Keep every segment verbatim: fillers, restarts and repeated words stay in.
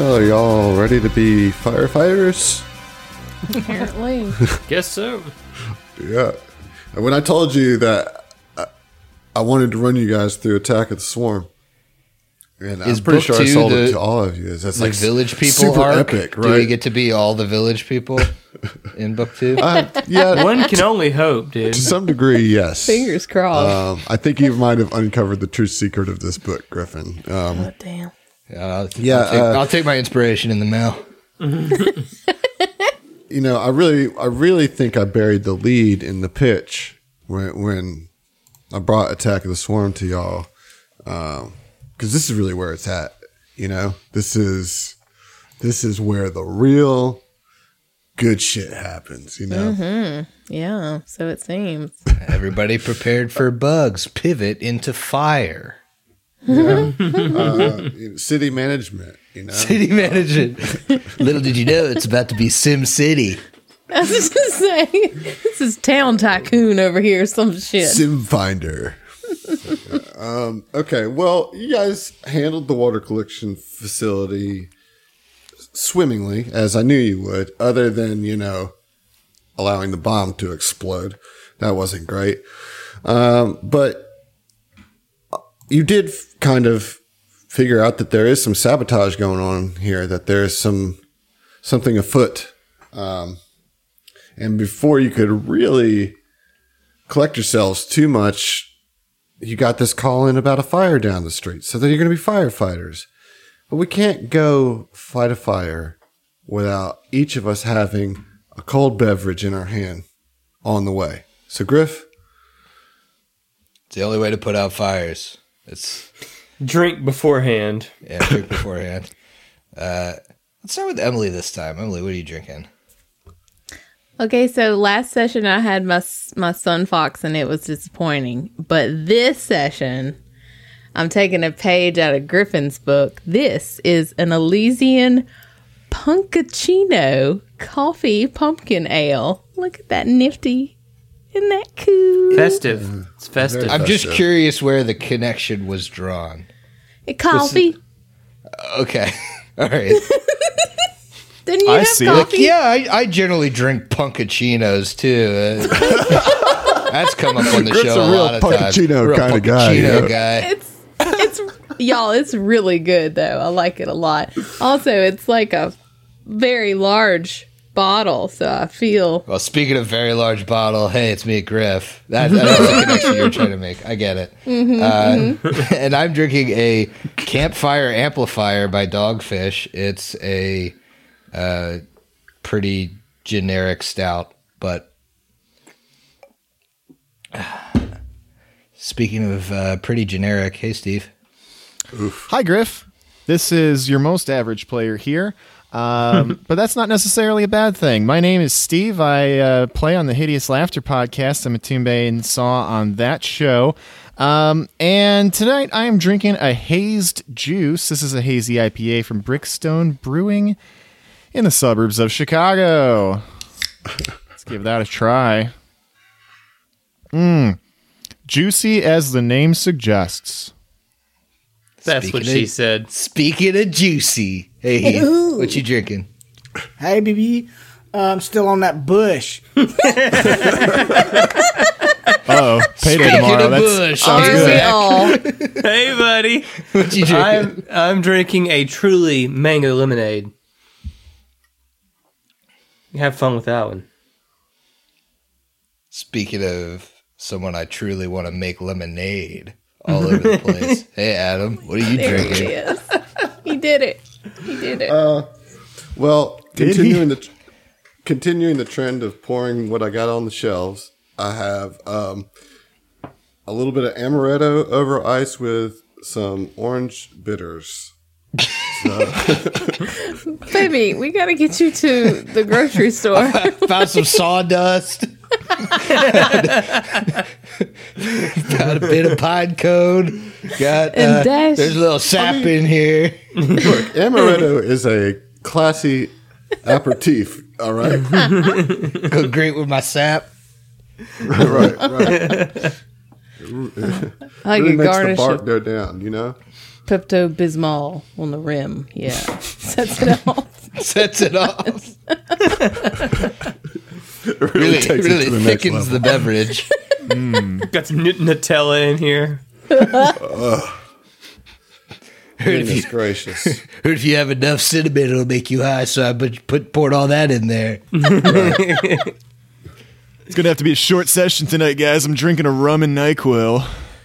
Well, are y'all ready to be firefighters? Apparently. Guess so. Yeah. And when I told you that I, I wanted to run you guys through Attack of the Swarm, and Is I'm pretty book sure I two sold the- it to all of you. That's The like village people super arc? epic, right? Do we get to be all the village people in book two? Uh, yeah, One can only hope, dude. to some degree, yes. Fingers crossed. Um, I think you might have uncovered the true secret of this book, Griffin. Um, oh, damn. Yeah, I'll, Yeah, I'll, take, uh, I'll take my inspiration in the mail. you know, I really, I really think I buried the lead in the pitch when when I brought Attack of the Swarm to y'all, because this is really where it's at. You know, this is this is where the real good shit happens. You know, Mm-hmm. Yeah, so it seems. Everybody prepared for bugs. Pivot into fire. uh, city management. You know, City management. Little did you know, it's about to be Sim City. I was just going to say, this is Town Tycoon over here, some shit. Sim Finder. um, okay, well, you guys handled the water collection facility swimmingly, as I knew you would, other than, you know, allowing the bomb to explode. That wasn't great. Um, but you did f- kind of figure out that there is some sabotage going on here, that there's some something afoot. Um, and before you could really collect yourselves too much, you got this call in about a fire down the street. So then you're going to be firefighters. But we can't go fight a fire without each of us having a cold beverage in our hand on the way. So, Griff? It's the only way to put out fires. It's Drink beforehand. yeah, drink beforehand. Uh, let's start with Emily this time. Emily, what are you drinking? Okay, so last session I had my my Sun Fox and it was disappointing. But this session, I'm taking a page out of Griffin's book. This is an Elysian Punkachino Coffee Pumpkin Ale. Look at that nifty. Isn't that cool? Festive. It's festive. Very I'm just festive. curious where the connection was drawn. A coffee. Okay. All right. Didn't you I have see it. coffee? Yeah, I, I generally drink punkachinos too. Uh, that's come up on the Griff's show a a, real lot of times. punkachino Real kinda guy, punkachino yeah. guy. It's it's y'all, it's really good though. I like it a lot. Also, it's like a very large bottle, so I feel Well, speaking of very large bottle, hey, it's me, Griff. That, that was the connection you were trying to make. I get it. Mm-hmm, uh, mm-hmm. And I'm drinking a Campfire Amplifier by Dogfish. It's a uh, pretty generic stout, but speaking of uh, pretty generic, hey, Steve. Hi, Griff. This is your most average player here, um, but that's not necessarily a bad thing. My name is Steve. I uh, play on the Hideous Laughter podcast. I'm a Toonbay and Saw on that show. Um, and tonight I am drinking a hazed juice. This is a hazy I P A from Brickstone Brewing in the suburbs of Chicago. Let's give that a try. Mmm. Juicy as the name suggests. That's Speaking what she of- said. Speaking of juicy, hey, Heath, what you drinking? Hey, baby, uh, I'm still on that bush. Uh-oh. Payday Speaking tomorrow. of That's, bush, sounds aren't we good. all? Hey, buddy. What you drinking? I'm I'm drinking a truly mango lemonade. Have fun with that one. Speaking of someone I truly want to make lemonade all over the place. Hey, Adam, what are you There he drinking? is. He did it. He did it. Uh, well, Did he? continuing the continuing the trend of pouring what I got on the shelves, I have um, a little bit of amaretto over ice with some orange bitters. Baby, we gotta get you to the grocery store. Found some sawdust. Got a bit of pine cone. Got And uh, dash. there's a little sap in here. Look, amaretto is a classy aperitif. All right, Go great with my sap. right, right. I Really could makes the garnish bark it. go down. You know. Pepto Bismol on the rim. Yeah, sets it off. Sets it off. It really, Really, takes it really to the next thickens level. the beverage. Got some N- Nutella in here. Heard if, Goodness you, gracious. heard if you have enough cinnamon, it'll make you high. So I put, put poured all that in there. It's gonna have to be a short session tonight, guys. I'm drinking a rum and NyQuil.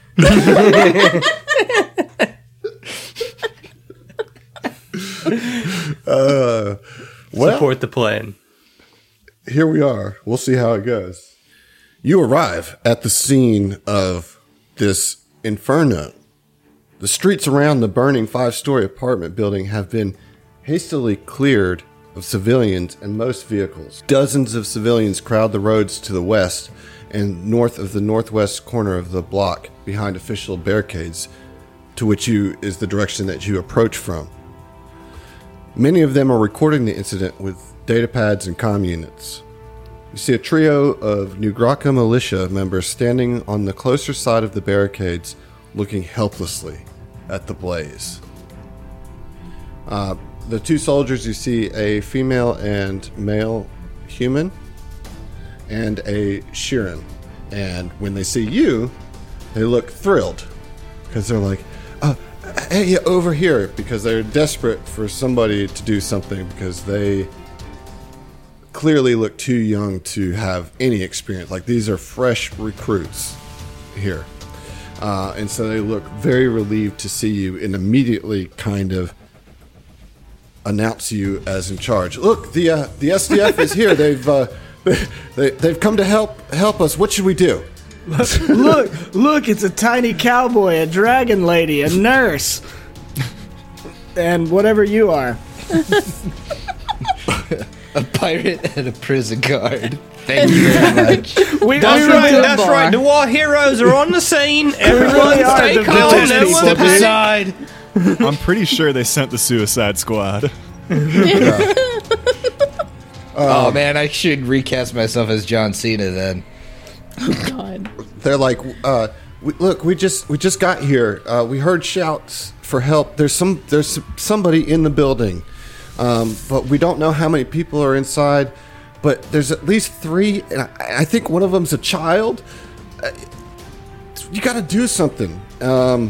uh, well, Support the plan. here we are. We'll see how it goes. You arrive at the scene of this inferno. The streets around the burning five-story apartment building have been hastily cleared of civilians and most vehicles. Dozens of civilians crowd the roads to the west and north of the northwest corner of the block behind official barricades, to which you is the direction that you approach from. Many of them are recording the incident with datapads and comm units. You see a trio of New Graka militia members standing on the closer side of the barricades, looking helplessly at the blaze. Uh, the two soldiers, you see a female and male human and a Shirin. And when they see you, they look thrilled because they're like, uh, hey, over here, because they're desperate for somebody to do something because they clearly look too young to have any experience. Like, these are fresh recruits here. Uh, and so they look very relieved to see you and immediately kind of announce you as in charge. Look, the uh, the S D F is here. They've uh, they, they've come to help help us. What should we do? Look, look, it's a tiny cowboy, a dragon lady, a nurse, and whatever you are. A pirate and a prison guard. Thank you very much. We, That's we right, really, that's bar. right. The war heroes are on the scene. Everyone really are stay the calm. villains. Everyone Step panic. aside. I'm pretty sure they sent the Suicide Squad. Oh man, I should recast myself as John Cena then. God. They're like, uh, we, look, we just we just got here. Uh, we heard shouts for help. There's some there's somebody in the building, um, but we don't know how many people are inside. But there's at least three, and I, I think one of them's a child. Uh, you got to do something. Um,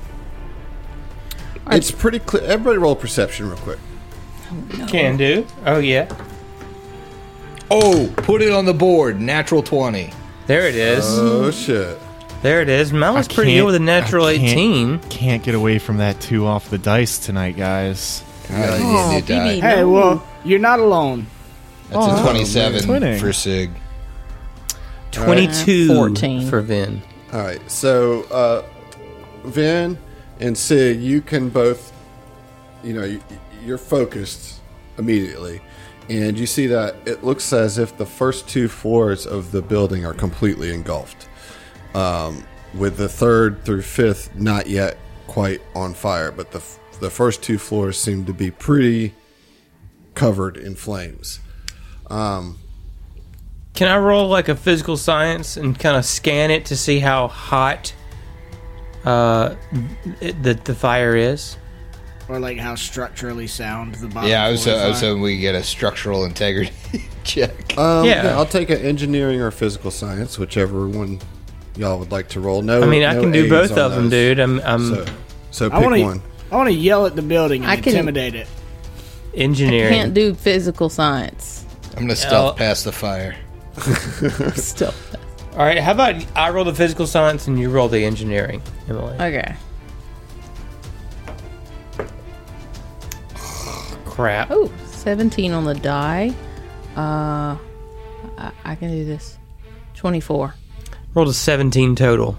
it's pretty clear. Everybody, roll perception real quick. Can do. Oh, yeah. Oh, put it on the board. Natural twenty. There it is. Oh shit! There it is. Mine was I pretty good can't- with a natural I can't- eighteen. Can't get away from that two off the dice tonight, guys. Oh, you need to die. Phoebe. hey, well, you're not alone. That's a Oh, twenty-seven twinning. for Sig. twenty-two fourteen. for Vin. All right, so uh, Vin and Sig, you can both, you know, you, you're focused immediately, and you see that it looks as if the first two floors of the building are completely engulfed, um, with the third through fifth not yet quite on fire, but the the first two floors seem to be pretty covered in flames. Um, Can I roll like a physical science and kind of scan it to see how hot uh, it, the the fire is? Or like how structurally sound the bottom Yeah, I was, floors I was are. hoping we could get a structural integrity check. um, Yeah. yeah, I'll take an engineering or physical science, whichever one y'all would like to roll. No, I mean, I no can do aids both on of them, those. dude. I'm, I'm So, so I pick want one. to. I want to yell at the building and I can- intimidate it. engineering. Can't do physical science. I'm gonna stealth Oh. past the fire. Still. All right, how about I roll the physical science and you roll the engineering, Emily? Okay. Crap. Oh, seventeen on the die. Uh, I, I can do this. twenty-four. Rolled a seventeen total.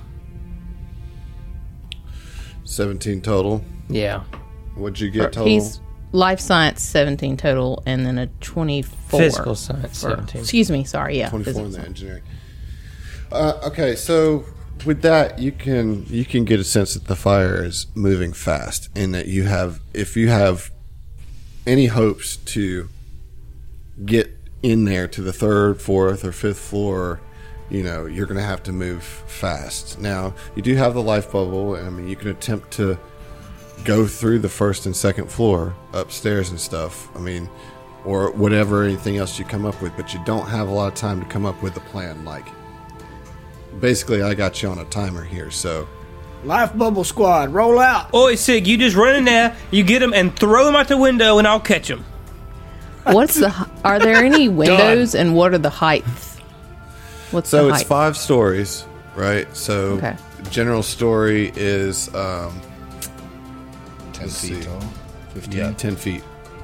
seventeen total. Yeah. What'd you get total? He's life science seventeen total, and then a twenty-four. Physical science Or- seventeen. Excuse me. Sorry. Yeah. twenty-four in physical the science. engineering. Uh, okay, so with that, you can you can get a sense that the fire is moving fast, and that you have, if you have any hopes to get in there to the third, fourth, or fifth floor, you know, you're going to have to move fast. Now, you do have the life bubble, and I mean, you can attempt to go through the first and second floor upstairs and stuff. I mean, or whatever, anything else you come up with, but you don't have a lot of time to come up with a plan. Like, basically, I got you on a timer here, so. Life Bubble Squad, roll out. Oi, Sig, you just run in there, you get him, and throw him out the window, and I'll catch him. What's the? hi- Are there any windows, and what are the heights? What's So the it's height? five stories, right? So Okay. general story is um, ten Let's feet see. tall. Fifteen. yeah, ten feet.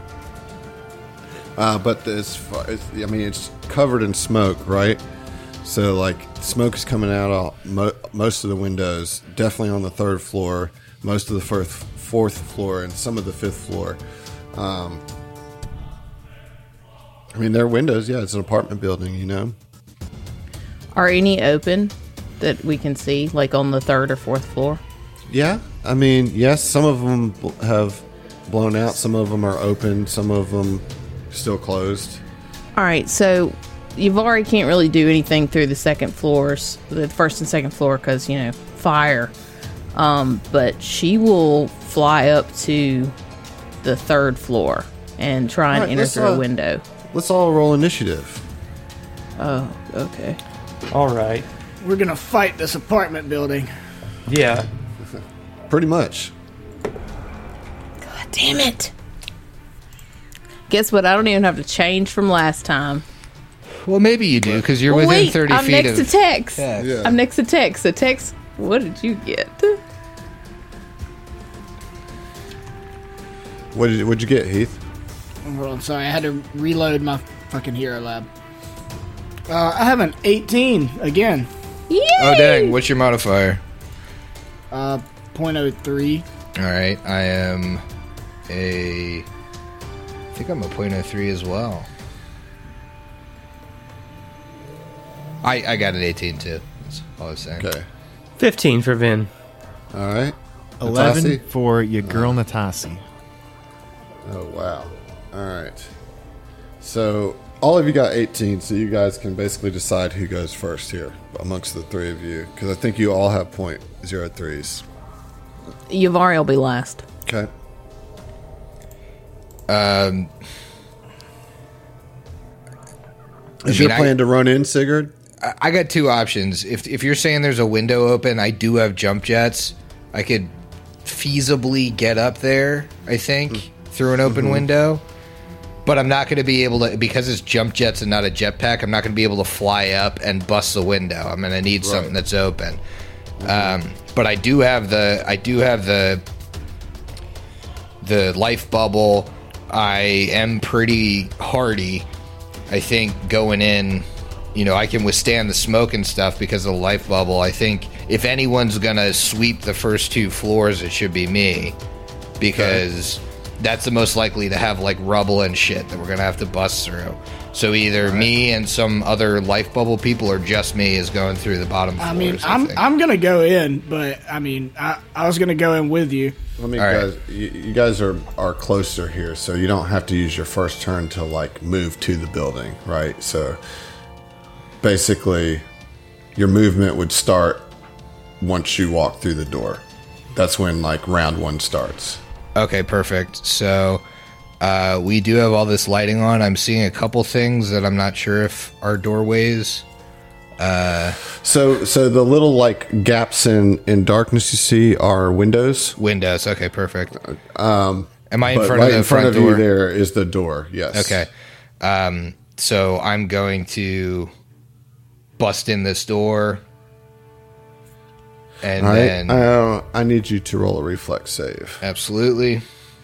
Uh, but as far as, I mean, it's covered in smoke, right? So like smoke is coming out of mo- most of the windows, definitely on the third floor, most of the first, fourth floor, and some of the fifth floor. Um, I mean, there are windows. Yeah, it's an apartment building, you know. Are any open that we can see, like on the third or fourth floor? Yeah, I mean, yes, some of them bl- have blown out. Some of them are open. Some of them still closed. All right, so Yavari can't really do anything through the second floors, the first and second floor, because, you know, fire. Um, but she will fly up to the third floor and try and All right, enter let's, through uh, a window. Let's all roll initiative. Oh, okay. All right. We're gonna fight this apartment building. Yeah. Pretty much. God damn it. Guess what? I don't even have to change from last time. Well, maybe you do because you're Well, within wait, thirty I'm feet next of. to Tex. Tex. Yeah. I'm next to Tex. So Tex, what did you get? What did what'd you get, Heath? Hold on, sorry, I had to reload my fucking Hero Lab. Uh, I have an eighteen again. Yay! Oh dang! What's your modifier? Uh, point oh three. All right, I am a. I think I'm a point oh three as well. I I got an eighteen too. That's all I was saying. Okay. fifteen for Vin. All right. Eleven Natasi? for your girl Natasi. Oh wow. All right. So all of you got eighteen, so you guys can basically decide who goes first here amongst the three of you, because I think you all have point zero threes. Yavari will be last. Okay. Um, Is I mean, your I- plan to run in, Sigurd? I, I got two options. If if you're saying there's a window open, I do have jump jets. I could feasibly get up there. I think through an open window. But I'm not going to be able to, because it's jump jets and not a jetpack, I'm not going to be able to fly up and bust the window. I'm going to need something that's open. Um, but I do have the, I do have the, the life bubble. I am pretty hardy. I think going in, you know, I can withstand the smoke and stuff because of the life bubble. I think if anyone's going to sweep the first two floors, it should be me, because that's the most likely to have like rubble and shit that we're gonna have to bust through. So either me and some other life bubble people, or just me is going through the bottom floors. I mean, I I'm think. I'm gonna go in, but I mean, I, I was gonna go in with you. Let me All right. guys. You, you guys are are closer here, so you don't have to use your first turn to like move to the building, right? So basically, your movement would start once you walk through the door. That's when like round one starts. Okay, perfect. So uh, we do have all this lighting on. I'm seeing a couple things that I'm not sure if are doorways. So, so the little like gaps in in darkness you see are windows. Windows. Okay, perfect. Um, Am I in But front right of the in front front of door? you there is the door. Yes. Okay. Um, so I'm going to bust in this door. And All right. then... Uh, I need you to roll a reflex save. Absolutely.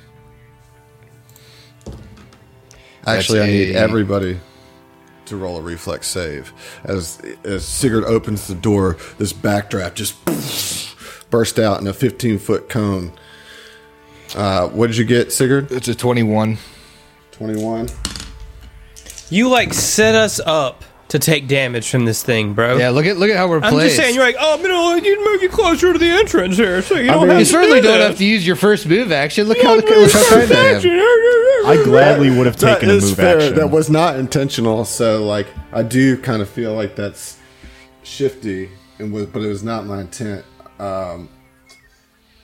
Actually, That's I need a- everybody to roll a reflex save. As as Sigurd opens the door, this backdraft just burst out in a fifteen foot cone. Uh, what did you get, Sigurd? It's a twenty-one. twenty-one. You like set us up to take damage from this thing, bro. Yeah, look at look at how we're I'm placed. just saying, you're like, oh, I'm gonna you move you closer to the entrance here, so you don't mean- have You to certainly do don't that. have to use your first move action. Look how look, look how kind I am. I gladly would have taken a That is move fair. action. That was not intentional. So, like, I do kind of feel like that's shifty, and was, but it was not my intent. Um,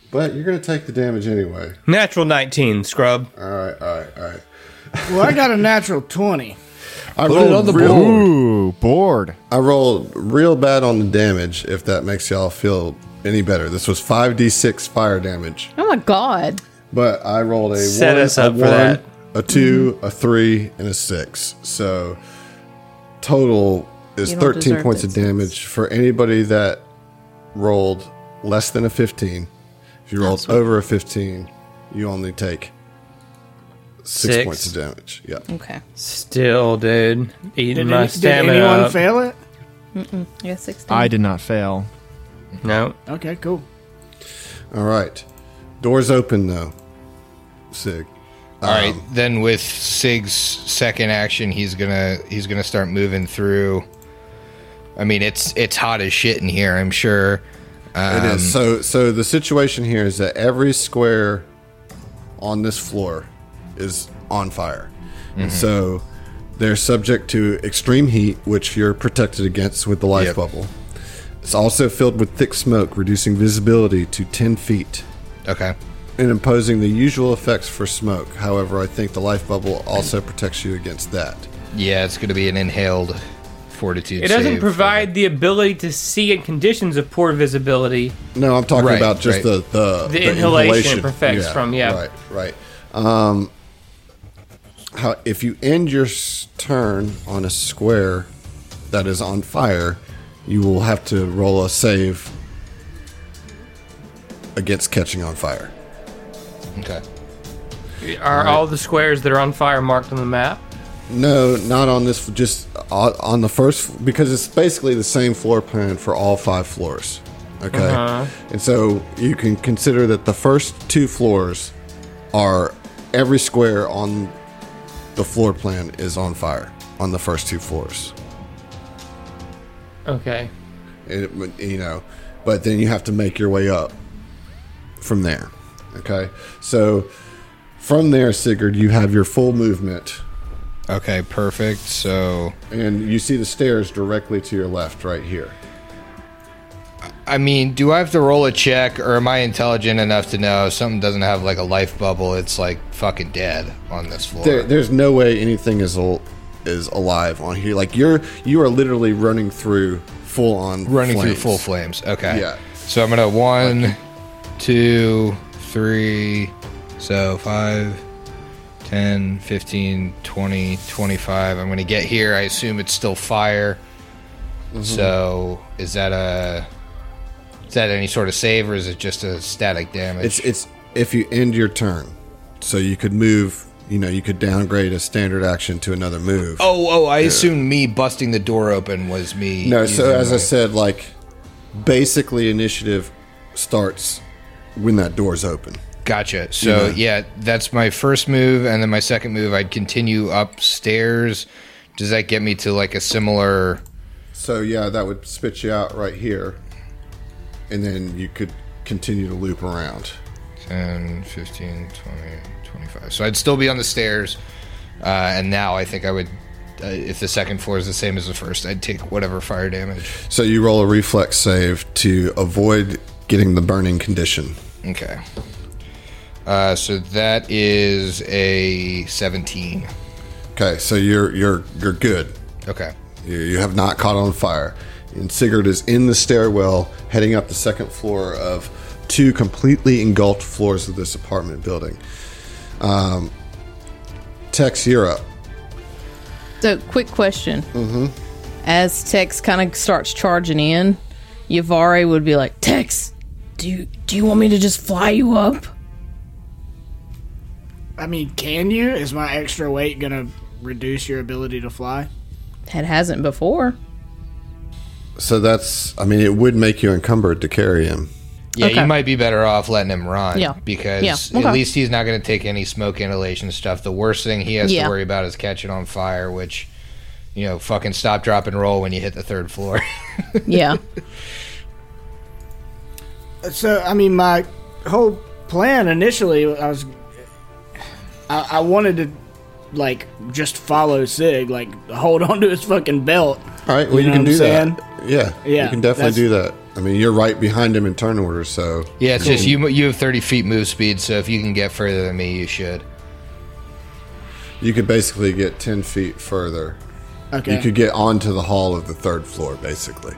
but you're going to take the damage anyway. Natural nineteen, scrub. All right, all right, all right. Well, I got a natural twenty. I Put it on the real, board. Ooh, bored. I rolled real bad on the damage, if that makes y'all feel any better. This was five d six fire damage, Oh my god. but I rolled a Set one, us a up for one, that. a two, a three, and a six. So total is You don't thirteen deserve points it, of six. damage for anybody that rolled less than a fifteen. If you rolled over a fifteen, you only take six, Six. points of damage. Yeah. Okay. Still, dude. Eating Did, my any, did stamina anyone up. fail it? Yeah, sixteen. I did not fail. No. Okay, cool. All right. Doors open though. Sig. All right, Um, then with Sig's second action, he's gonna he's gonna start moving through. I mean, it's it's hot as shit in here. I'm sure. Um, It is. So so the situation here is that every square on this floor is on fire. And so they're subject to extreme heat, which you're protected against with the life Yep. bubble. It's also filled with thick smoke, reducing visibility to ten feet Okay. and imposing the usual effects for smoke. However, I think the life bubble also protects you against that. Yeah, it's going to be an inhaled fortitude. It doesn't save. provide the ability to see in conditions of poor visibility. No, I'm talking Right, about just right. the, the The inhalation it perfects from, yeah. Right, right. Um, how if you end your s- turn on a square that is on fire, you will have to roll a save against catching on fire. Okay. Are all the squares that are on fire marked on the map? No, not on this. Just on on the first, because it's basically the same floor plan for all five floors. Okay, Uh-huh. and so you can consider that the first two floors are every square on the floor plan is on fire on the first two floors. Okay. It, you know, but then you have to make your way up from there. Okay, so from there, Sigurd, you have your full movement. Okay, perfect. So, And you see the stairs directly to your left right here. I mean, do I have to roll a check, or am I intelligent enough to know if something doesn't have like a life bubble, it's like fucking dead on this floor? There, there's no way anything is al- is alive on here. Like you're you are literally running through full on Running through flames. full flames. Okay. Yeah. So I'm gonna one, two, three, so five, ten, fifteen, twenty, twenty-five. I'm gonna get here. I assume it's still fire. Mm-hmm. So is that a is that any sort of save, or is it just a static damage? It's it's if you end your turn, so you could move. You know, you could downgrade a standard action to another move. oh oh. I assumed me busting the door open was me. no, so using as I my- said, like basically initiative starts when that door's open. Gotcha. So Yeah. yeah, that's my first move, and then my second move, I'd continue upstairs. Does that get me to like a similar? So yeah, that would spit you out right here, and then you could continue to loop around. ten, fifteen, twenty, twenty-five. So I'd still be on the stairs, uh, and now I think I would, uh, if the second floor is the same as the first, I'd take whatever fire damage. So you roll a reflex save to avoid getting the burning condition. Okay. Uh, so that is a seventeen. Okay, so you're you're you're good. Okay. You, you have not caught on fire. And Sigurd is in the stairwell, heading up the second floor of two completely engulfed floors of this apartment building. Um, Tex, you're up. So, quick question. Mm-hmm. As Tex kind of starts charging in, Yavari would be like, Tex, do you, do you want me to just fly you up? I mean, can you? Is my extra weight gonna reduce your ability to fly? It hasn't before. So that's, I mean, it would make you encumbered to carry him. Yeah, Okay. you might be better off letting him run. Yeah. Because Yeah, okay. at least he's not going to take any smoke inhalation stuff. The worst thing he has Yeah. to worry about is catching on fire, which, you know, fucking stop, drop, and roll when you hit the third floor. Yeah. So, I mean, my whole plan initially, I was, I, I wanted to, like, just follow Sig, like, hold on to his fucking belt. All right, well, You you, know can what do I'm that. Yeah, Yeah, you can definitely that's- do that. I mean, you're right behind him in turn order, so Yeah, it's just you. You have thirty feet move speed, so if you can get further than me, you should. you could basically get ten feet further. Okay. You could get onto the hall of the third floor, basically.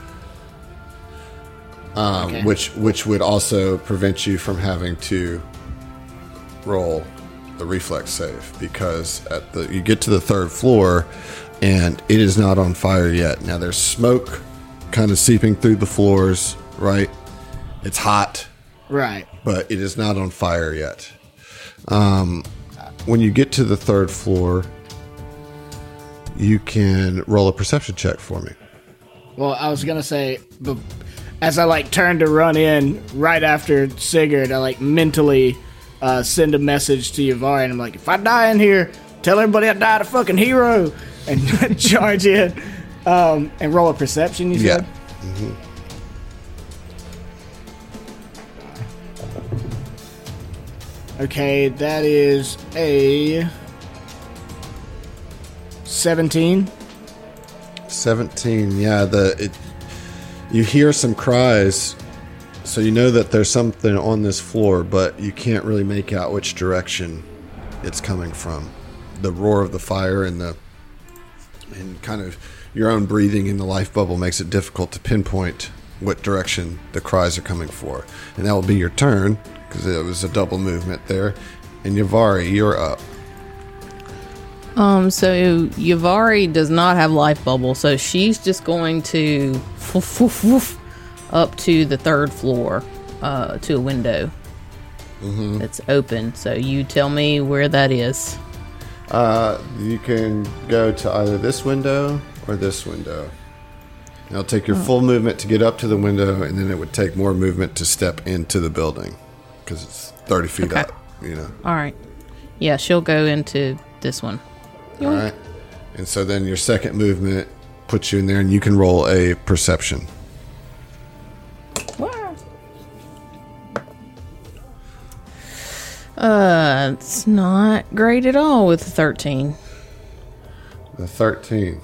Um, Okay. which which would also prevent you from having to roll the reflex save, because at the you get to the third floor and it is not on fire yet. Now there's smoke kind of seeping through the floors, right? It's hot, Right. but it is not on fire yet. Um, when you get to the third floor, you can roll a perception check for me. Well, I was gonna say, but as I like turn to run in right after Sigurd, I like mentally uh, send a message to Yavari, and I'm like, if I die in here, tell everybody I died a fucking hero, and charge in um, and roll a perception. You Yeah. said. Okay, that is a seventeen. seventeen, yeah. The it, you hear some cries, so you know that there's something on this floor, but you can't really make out which direction it's coming from. The roar of the fire and the and kind of your own breathing in the life bubble makes it difficult to pinpoint what direction the cries are coming for. And that will be your turn, because it was a double movement there. And Yavari, you're up. Um, so Yavari does not have life bubble, so she's just going to woof, woof, woof, up to the third floor, uh, to a window Mm-hmm. that's open. So you tell me where that is. Uh, you can go to either this window or this window. It'll take your full movement to get up to the window, and then it would take more movement to step into the building, because it's thirty feet Okay. up, you know. All right. Yeah, she'll go into this one. All right. And so then your second movement puts you in there, and you can roll a perception. Wow. Uh, it's not great at all with thirteen. The thirteen.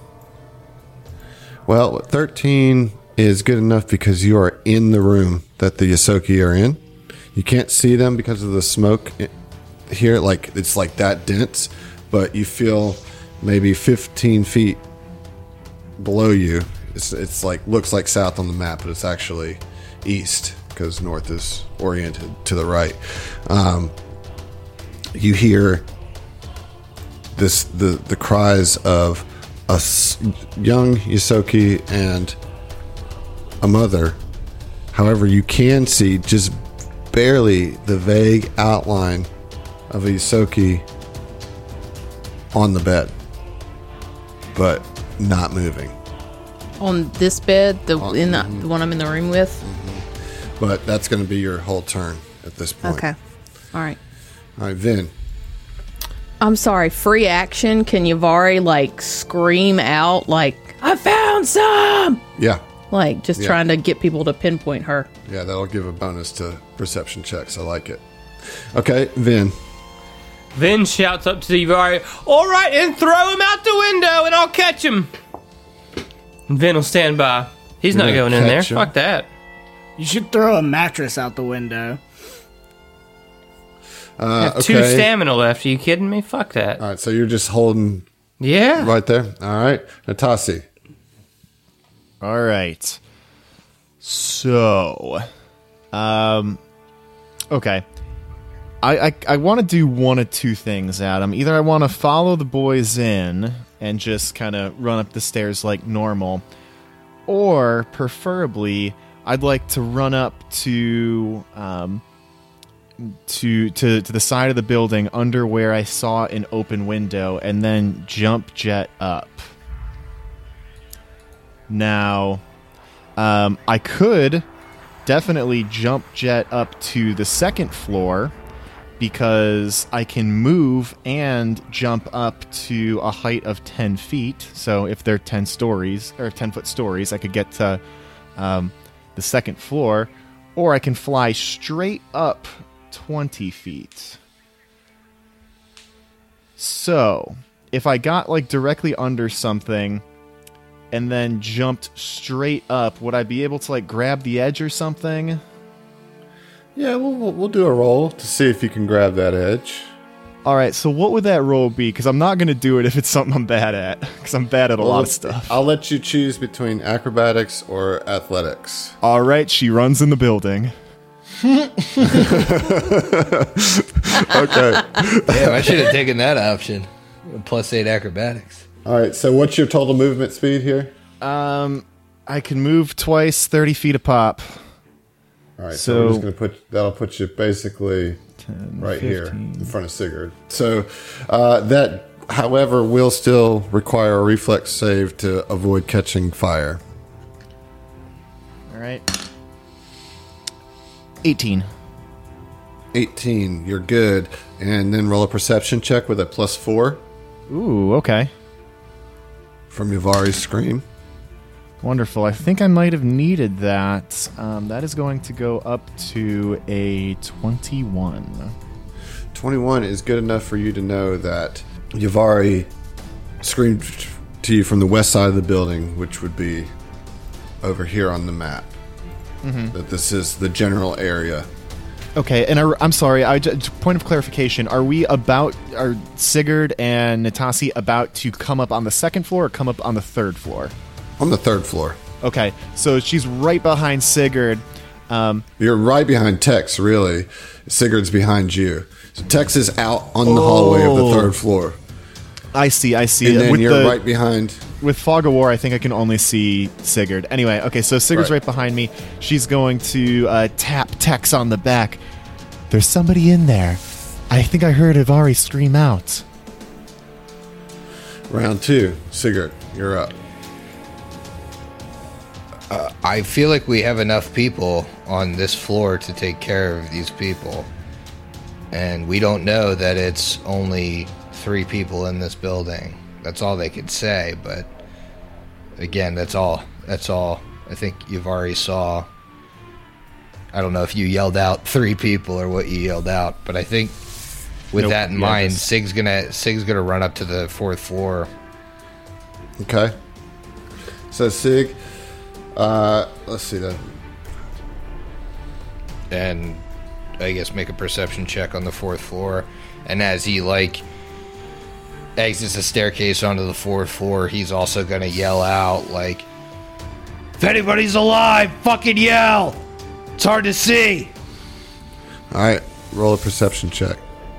Well, thirteen is good enough because you are in the room that the Yosoki are in. You can't see them because of the smoke i- here. Like, it's like that dense, but you feel maybe fifteen feet below you. It's, it's like, looks like south on the map, but it's actually east, because north is oriented to the right. Um, you hear this the the cries of a s- young Yosoki and a mother. However, you can see just barely the vague outline of a Yosoki on the bed, but not moving. On this bed, the On- in the, the one I'm in the room with. But that's going to be your whole turn at this point. Okay. All right. All right, Vin. I'm sorry. Free action. Can Yavari like scream out like I found some? Yeah, Like just Yeah. trying to get people to pinpoint her. yeah, that'll give a bonus to perception checks. I like it. Okay, Vin. Vin shouts up to Yavari, all right, and throw him out the window and I'll catch him. And Vin will stand by. He's You're not gonna going in there. catch him? Fuck that. You should throw a mattress out the window. I Uh, have okay. two stamina left. Are you kidding me? Fuck that. All right, so you're just holding Yeah. right there. All right, Natasi. All right. So, um, okay. I I, I want to do one of two things, Adam. Either I want to follow the boys in and just kind of run up the stairs like normal, or preferably I'd like to run up to um to to to the side of the building under where I saw an open window and then jump jet up. Now, um, I could definitely jump jet up to the second floor because I can move and jump up to a height of ten feet. So if they're ten stories or ten foot stories, I could get to um, the second floor, or I can fly straight up twenty feet. So if I got like directly under something, and then jumped straight up, would I be able to like grab the edge or something? Yeah, we'll, we'll we'll do a roll to see if you can grab that edge. All right, so what would that roll be? Because I'm not going to do it if it's something I'm bad at, because I'm bad at a Well, lot of stuff. I'll let you choose between acrobatics or athletics. All right, she runs in the building. Okay. Damn, I should have taken that option. Plus eight acrobatics. All right, so what's your total movement speed here? Um, I can move twice, thirty feet a pop. All right, so, So- we're just going to put, that'll put you basically right here in front of Sigurd. So uh, that, however, will still require a reflex save to avoid catching fire. All right. eighteen. eighteen, you're good. And then roll a perception check with a plus four Ooh, okay. from Yuvari's scream. Wonderful. I think I might have needed that. Um, that is going to go up to a twenty-one. twenty-one is good enough for you to know that Yuvari screamed to you from the west side of the building, which would be over here on the map. Mm-hmm. That this is the general area. Okay, and I, I'm sorry. I j- point of clarification: Are we about? Are Sigurd and Natasi about to come up on the second floor or come up on the third floor? On the third floor. Okay, so she's right behind Sigurd. Um, You're right behind Tex, really. Sigurd's behind you. So Tex is out on the hallway of the Oh. third floor. I see. I see. And then with you're the, right behind. With Fog of War, I think I can only see Sigurd. Anyway, okay, so Sigurd's Right. right, behind me. She's going to uh, tap Tex on the back. There's somebody in there. I think I heard Ivari scream out. Round two. Sigurd, you're up. I feel like we have enough people on this floor to take care of these people. And we don't know that it's only three people in this building. That's all they could say, but again, that's all. That's all I think you've already saw. I don't know if you yelled out three people or what you yelled out, but I think with Nope. that in Yeah, mind, this- Sig's gonna Sig's gonna run up to the fourth floor. Okay. So Sig, uh, let's see that. And I guess make a perception check on the fourth floor. And as he like exits the staircase onto the fourth floor, he's also gonna yell out like, "If anybody's alive, fucking yell! It's hard to see." All right, roll a perception check.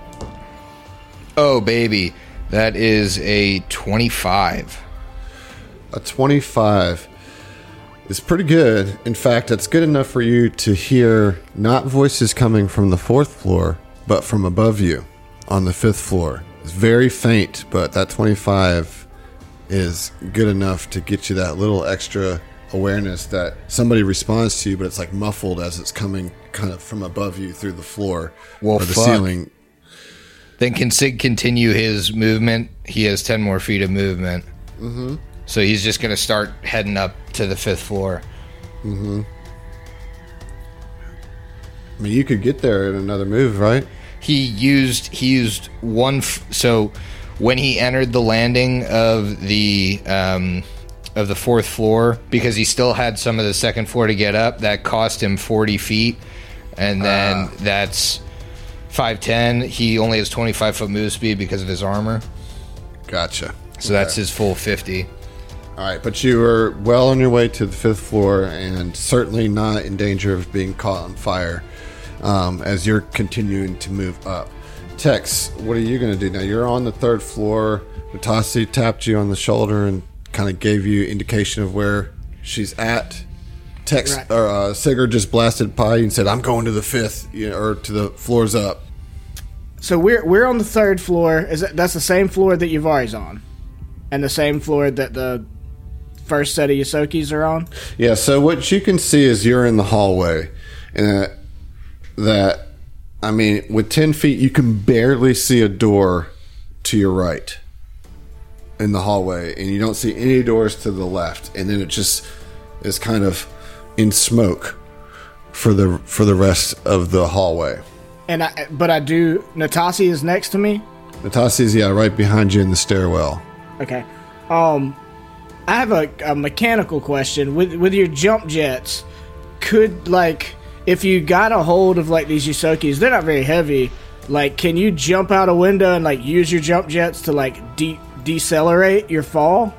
Oh baby, that is a twenty-five. A twenty-five is pretty good. In fact, it's good enough for you to hear not voices coming from the fourth floor, but from above you on the fifth floor. It's very faint, but that twenty-five is good enough to get you that little extra awareness that somebody responds to you, but it's like muffled as it's coming kind of from above you through the floor Well, or the fuck. ceiling. Then can Sig continue his movement? He has ten more feet of movement. Mm-hmm. So he's just gonna start heading up to the fifth floor. I mean, you could get there in another move, right? He used he used one. F- so when he entered the landing of the um, of the fourth floor, because he still had some of the second floor to get up, that cost him forty feet, and then Ah. that's five ten. He only has twenty five foot move speed because of his armor, Gotcha. so that's Okay. his full fifty. All right, but you were well on your way to the fifth floor and certainly not in danger of being caught on fire um, as you're continuing to move up. Tex, what are you going to do now? You're on the third floor. Natasi tapped you on the shoulder and kind of gave you indication of where she's at. Tex Right. or uh, Sigurd just blasted by you and said, "I'm going to the fifth, you know, or to the floors up." So we're we're on the third floor. Is that, that's the same floor that Yuvari's on, and the same floor that the first set of Yosokis are on. Yeah, so what you can see is you're in the hallway, and that, that I mean, with ten feet, you can barely see a door to your right in the hallway, and you don't see any doors to the left, and then it just is kind of in smoke for the for the rest of the hallway. And I, but I do. Natasi is next to me. Natasi's, yeah, right behind you in the stairwell. Okay. Um, I have a, a mechanical question with with your jump jets. Could like if you got a hold of like these Yosokis, they're not very heavy. Like, can you jump out a window and like use your jump jets to like de- decelerate your fall?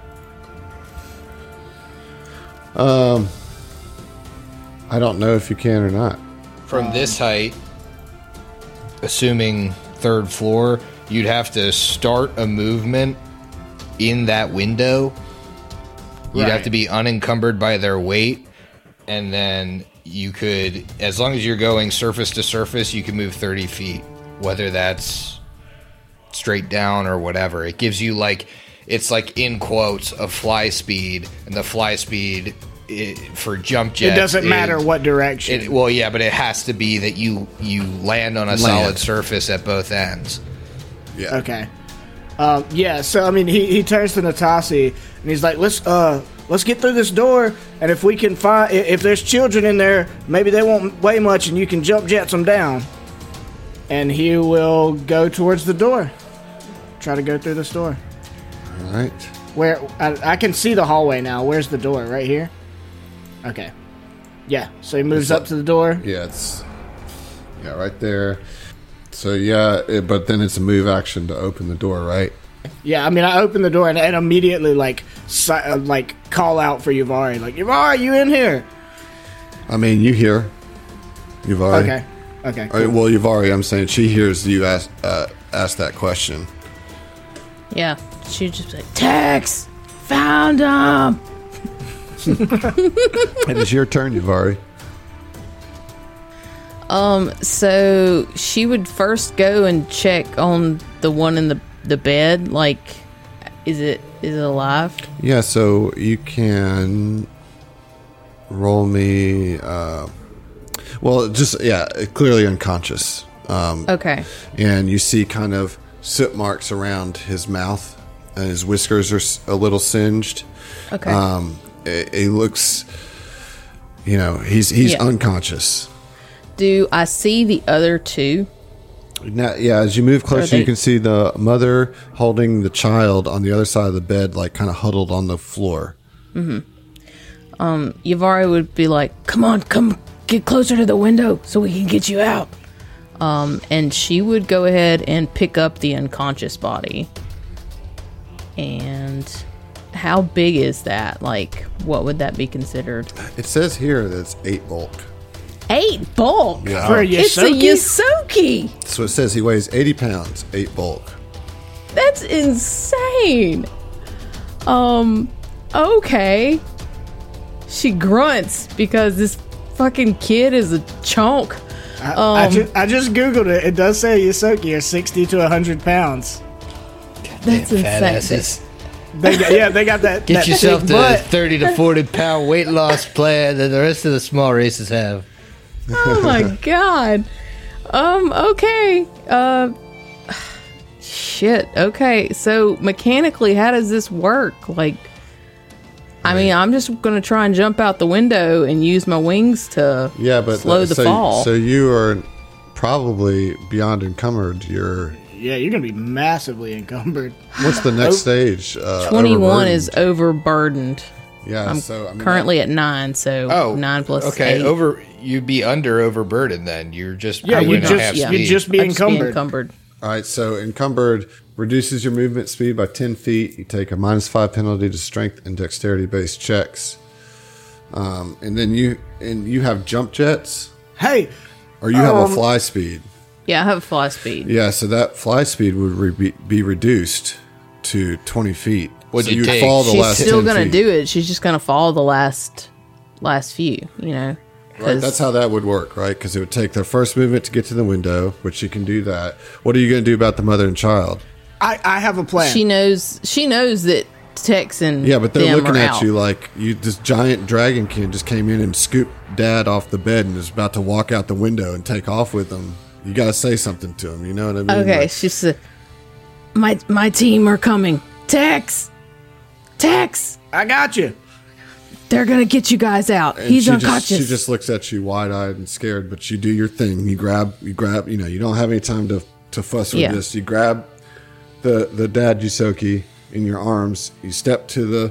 Um, I don't know if you can or not. From this height, assuming third floor, you'd have to start a movement in that window. You'd Right. have to be unencumbered by their weight, and then you could, as long as you're going surface to surface, you can move thirty feet, whether that's straight down or whatever. It gives you like, it's like in quotes of fly speed, and the fly speed it, for jump jets. It doesn't matter is- what direction. It, well, yeah, but it has to be that you you land on a solid surface at both ends. Yeah. Okay. Um, yeah, so I mean, he, he turns to Natasi and he's like, "Let's uh, let's get through this door, and if we can find, if there's children in there, maybe they won't weigh much, and you can jump jets them down." And he will go towards the door, try to go through this door. All right. Where I, I can see the hallway now. Where's the door? Right here. Okay. Yeah. So he moves It's up like- to the door. Yeah, it's yeah right there. So yeah, it, but then it's a move action to open the door, right? Yeah, I mean, I open the door and, and immediately like si- uh, like call out for Yuvari, like Yuvari, you in here? I mean, you hear Yuvari. Okay, okay, All right, cool. well, Yuvari, I'm saying she hears you ask uh, ask that question. Yeah, she'd just be like, Tex, found him. It is your turn, Yuvari. Um, so she would first go and check on the one in the the bed. Like, is it is it alive? Yeah, so you can roll me. Uh, well, just yeah, clearly unconscious. Um, Okay. and you see kind of soot marks around his mouth, and his whiskers are s- a little singed. Okay. Um, it, it looks, you know, he's he's Yeah. unconscious. Do I see the other two? Now, yeah, as you move closer, they- you can see the mother holding the child on the other side of the bed, like kind of huddled on the floor. Yavari would be like, "Come on, come get closer to the window so we can get you out." Um, and she would go ahead and pick up the unconscious body. And how big is that? Like, what would that be considered? It says here that it's eight bulk. Eight bulk. Yeah. For a It's a Yosoki? Yosoki. So it says he weighs eighty pounds, eight bulk. That's insane. Um, okay. She grunts because this fucking kid is a chunk. I, I, Um, ju- I just googled it. It does say Yosoki are sixty to a hundred pounds. That's Fat insane. asses. They got, yeah, they got that. Get that yourself thick the butt. thirty to forty pound weight loss plan that the rest of the small races have. Oh my god. Um, okay. Uh shit. Okay. So mechanically, how does this work? Like, I mean, I'm just gonna try and jump out the window and use my wings to Yeah, but slow the so, fall. So you are probably beyond encumbered. You're Yeah, you're gonna be massively encumbered. what's the next stage? Uh, twenty-one is overburdened. overburdened. yeah. I'm so I mean, currently at nine, so Oh, nine plus okay. eight. Over, you'd be under overburdened then. You're just Yeah, you you'd wouldn't just have yeah. you'd speed. just be I'd just be encumbered. encumbered. All right, so encumbered reduces your movement speed by ten feet. You take a minus five penalty to strength and dexterity based checks. Um, and then you and you have jump jets, Hey, or you have Um, a fly speed. Yeah, I have fly speed. Yeah, so that fly speed would re- be, be reduced to twenty feet. What'd so you you'd take? fall the She's last still ten gonna feet. do it. She's just gonna follow the last last few, you know. Right, 'Cause that's how that would work, right? Because it would take their first movement to get to the window, which you can do that. What are you going to do about the mother and child? I, I have a plan. she knows she knows that Tex and Yeah, but they're them looking are at out. you like you. This giant dragon kid just came in and scooped Dad off the bed and is about to walk out the window and take off with him. You got to say something to him. You know what I mean? Okay, Like, she's uh, my my team are coming. Tex, Tex, I got you. they're gonna get you guys out. and He's she unconscious. Just, she just looks at you wide eyed and scared, but you do your thing. You grab, you grab. You know, you don't have any time to to fuss with Yeah. this. You grab the the dad Yusoki in your arms. You step to the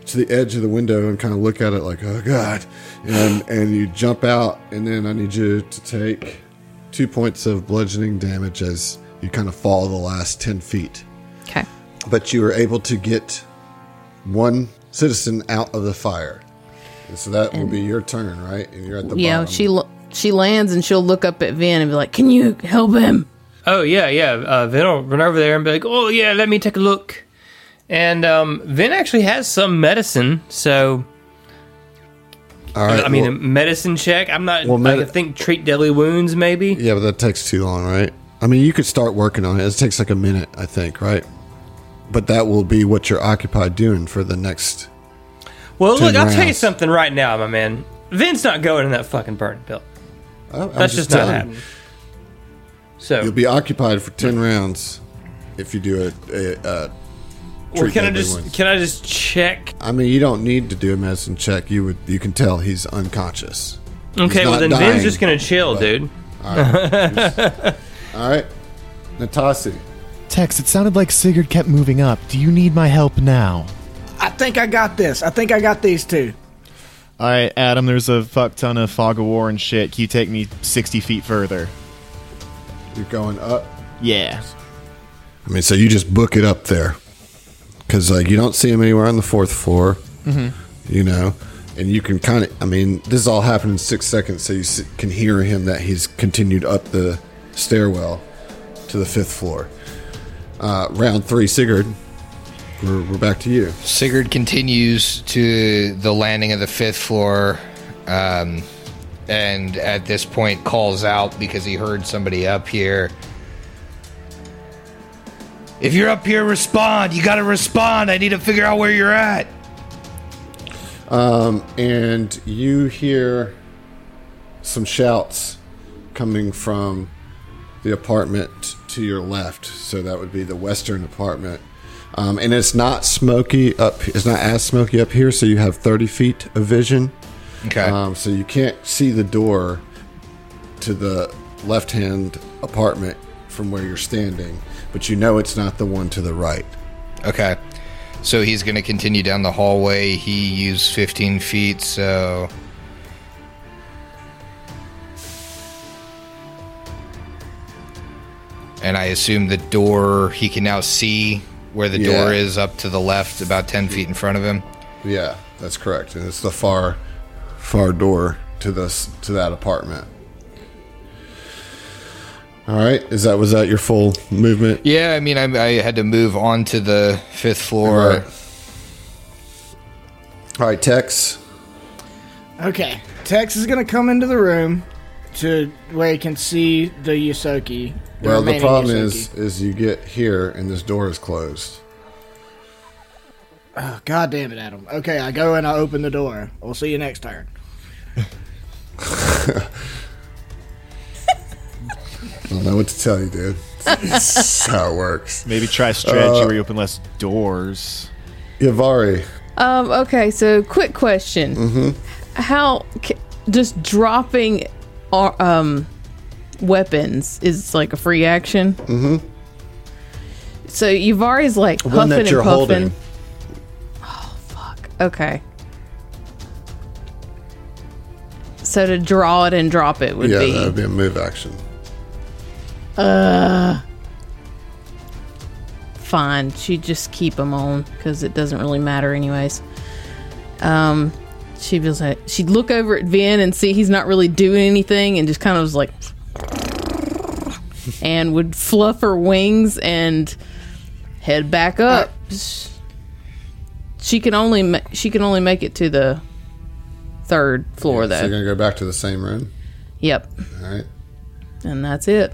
to the edge of the window and kind of look at it like, oh God. And, and you jump out, and then I need you to take two points of bludgeoning damage as you kind of fall the last ten feet. Okay. But you were able to get one citizen out of the fire. And so that will be your turn, right? And you're at the Yeah, bottom. she lo- she lands and she'll look up at Vin and be like, "Can you help him?" Oh, yeah, yeah. Uh, Vin will run over there and be like, oh, yeah, let me take a look. And um, Vin actually has some medicine, so... All right, I mean, well- a medicine check. I'm not... Well, med- I think treat deadly wounds, maybe? Yeah, but that takes too long, right? I mean, you could start working on it. It takes like a minute, I think, right? But that will be what you're occupied doing for the next... Well, ten look, I'll tell you rounds. something right now, my man. Vin's not going in that fucking burning pit. Oh, I'm That's just, not telling you. happening. So, You'll be occupied for ten rounds if you do a... a, a well, treat can I deadly just wounds. can I just check? I mean, you don't need to do a medicine check. You would, you can tell he's unconscious. Okay, well not then dying, Vin's just gonna chill, but- dude. All right, all right. Natasi. Tex, it sounded like Sigurd kept moving up. Do you need my help now? I think I got this. I think I got these two. All right, Adam, there's a fuck ton of fog of war and shit. Can you take me sixty feet further? You're going up. Yeah. I mean, so you just book it up there, because like you don't see him anywhere on the fourth floor. Mm-hmm. You know, and you can kind of. I mean, this all happened in six seconds, so you s- can hear him that he's continued up the stairwell to the fifth floor. Uh, round three, Sigurd. We're, we're back to you. Sigurd continues to the landing of the fifth floor, um, and at this point calls out because he heard somebody up here. If you're up here, respond. You gotta respond. I need to figure out where you're at. Um, and you hear some shouts coming from the apartment to your left. So that would be the western apartment. Um, and it's not smoky up. It's not as smoky up here. So you have thirty feet of vision. Okay. Um, so you can't see the door to the left-hand apartment from where you're standing, but you know it's not the one to the right. Okay. So he's going to continue down the hallway. He used fifteen feet, so... And I assume the door, he can now see where the Yeah. door is up to the left, about ten feet in front of him. Yeah, that's correct. And it's the far, far door to this to that apartment. All right, is that was that your full movement? Yeah, I mean, I, I had to move on to the fifth floor. Right. All right, Tex. Okay. Tex is going to come into the room to where he can see the Yosoki. Well, the remaining problem Yosoki. is, is you get here and this door is closed. Oh, God damn it, Adam. Okay, I go and I open the door. We'll see you next turn. I don't know what to tell you, dude. That's how it works. Maybe try a strategy Uh, where you open less doors. Yavari. Um. Okay. So, quick question: mm-hmm. How ca- just dropping ar- um weapons is like a free action? Mm-hmm. So Yuvari's like One huffing that and you're puffing. holding. Oh fuck. Okay. So to draw it and drop it would Yeah, be that would be a move action. fine. She'd just keep them on because it doesn't really matter anyways. Um, she was like, she'd look over at Vin and see he's not really doing anything, and just kind of was like, and would fluff her wings and head back up. She can only ma- she can only make it to the third floor So though. you're gonna go back to the same room. Yep, All right. and that's it.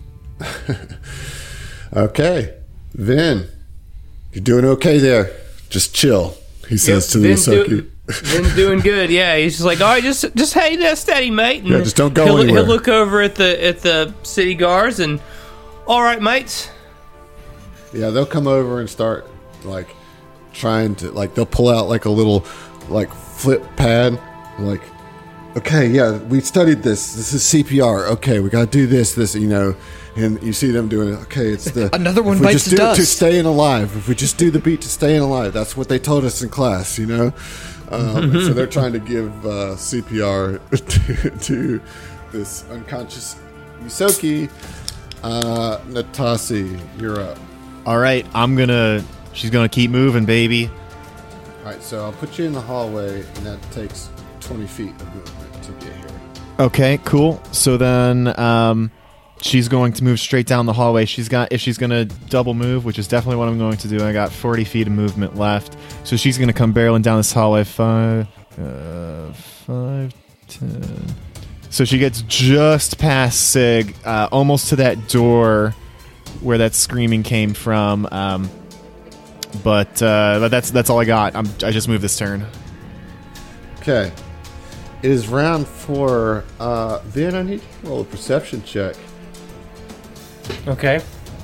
Okay, Vin, you're doing okay there. Just chill. He says to the Vin's, Yosoki. do- Vin's doing good. Yeah, he's just like, all right, just just hang there steady, mate. And Yeah, just don't go he'll, anywhere. He'll look over at the at the city guards and, all right, mates. Yeah, they'll come over and start like trying to like they'll pull out like a little like flip pad, like okay, yeah, we studied this. This is C P R. Okay, we got to do this, this, you know. And you see them doing it. Okay, it's the... Another one if we bites just the do dust. it to staying alive. If we just do the beat to staying alive. That's what they told us in class, you know? Um, and so they're trying to give uh, C P R to, to this unconscious Yusoki. Uh, Natasi, you're up. All right, I'm gonna. She's gonna keep moving, baby. All right, so I'll put you in the hallway, and that takes twenty feet of movement to get here. Okay, cool. So then, um, she's going to move straight down the hallway. She's got if she's gonna double move, which is definitely what I'm going to do. I got forty feet of movement left, so she's gonna come barreling down this hallway. Five, uh, five, ten. So she gets just past Sig, uh, almost to that door where that screaming came from. Um, but uh, but that's that's all I got. I'm, I just moved this turn. Okay. It is round four. Uh, Vin, I need to roll a perception check. Okay.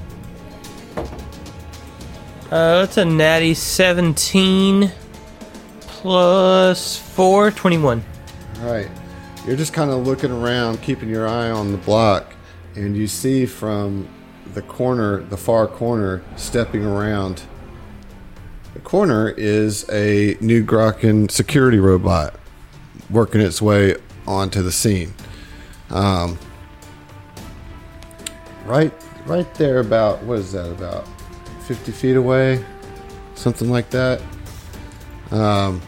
Uh, that's a natty seventeen plus four, twenty-one. All right. You're just kind of looking around, keeping your eye on the block, and you see from the corner, the far corner, stepping around. The corner is a New Grokken security robot working its way onto the scene. Um, right, right there, about what is that? About fifty feet away, something like that. Um,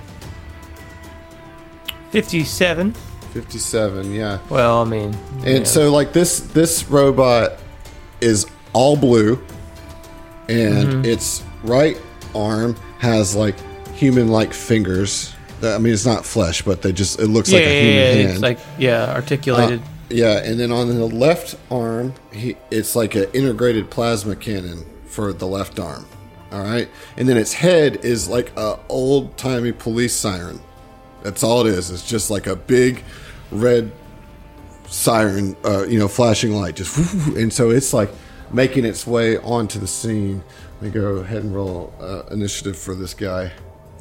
fifty-seven. fifty-seven, yeah. Well, I mean, And yeah. so, like this, this robot is all blue, and Mm-hmm. its right arm has like human-like fingers. I mean, it's not flesh, but they just—it looks yeah, like a yeah, human yeah, hand. it's like yeah, articulated. Uh, yeah, and then on the left arm, he, it's like an integrated plasma cannon for the left arm. All right, and then its head is like a old-timey police siren. That's all it is. It's just like a big red siren, uh, you know, flashing light. Just whoo, and so it's like making its way onto the scene. Let me go ahead and roll uh, initiative for this guy.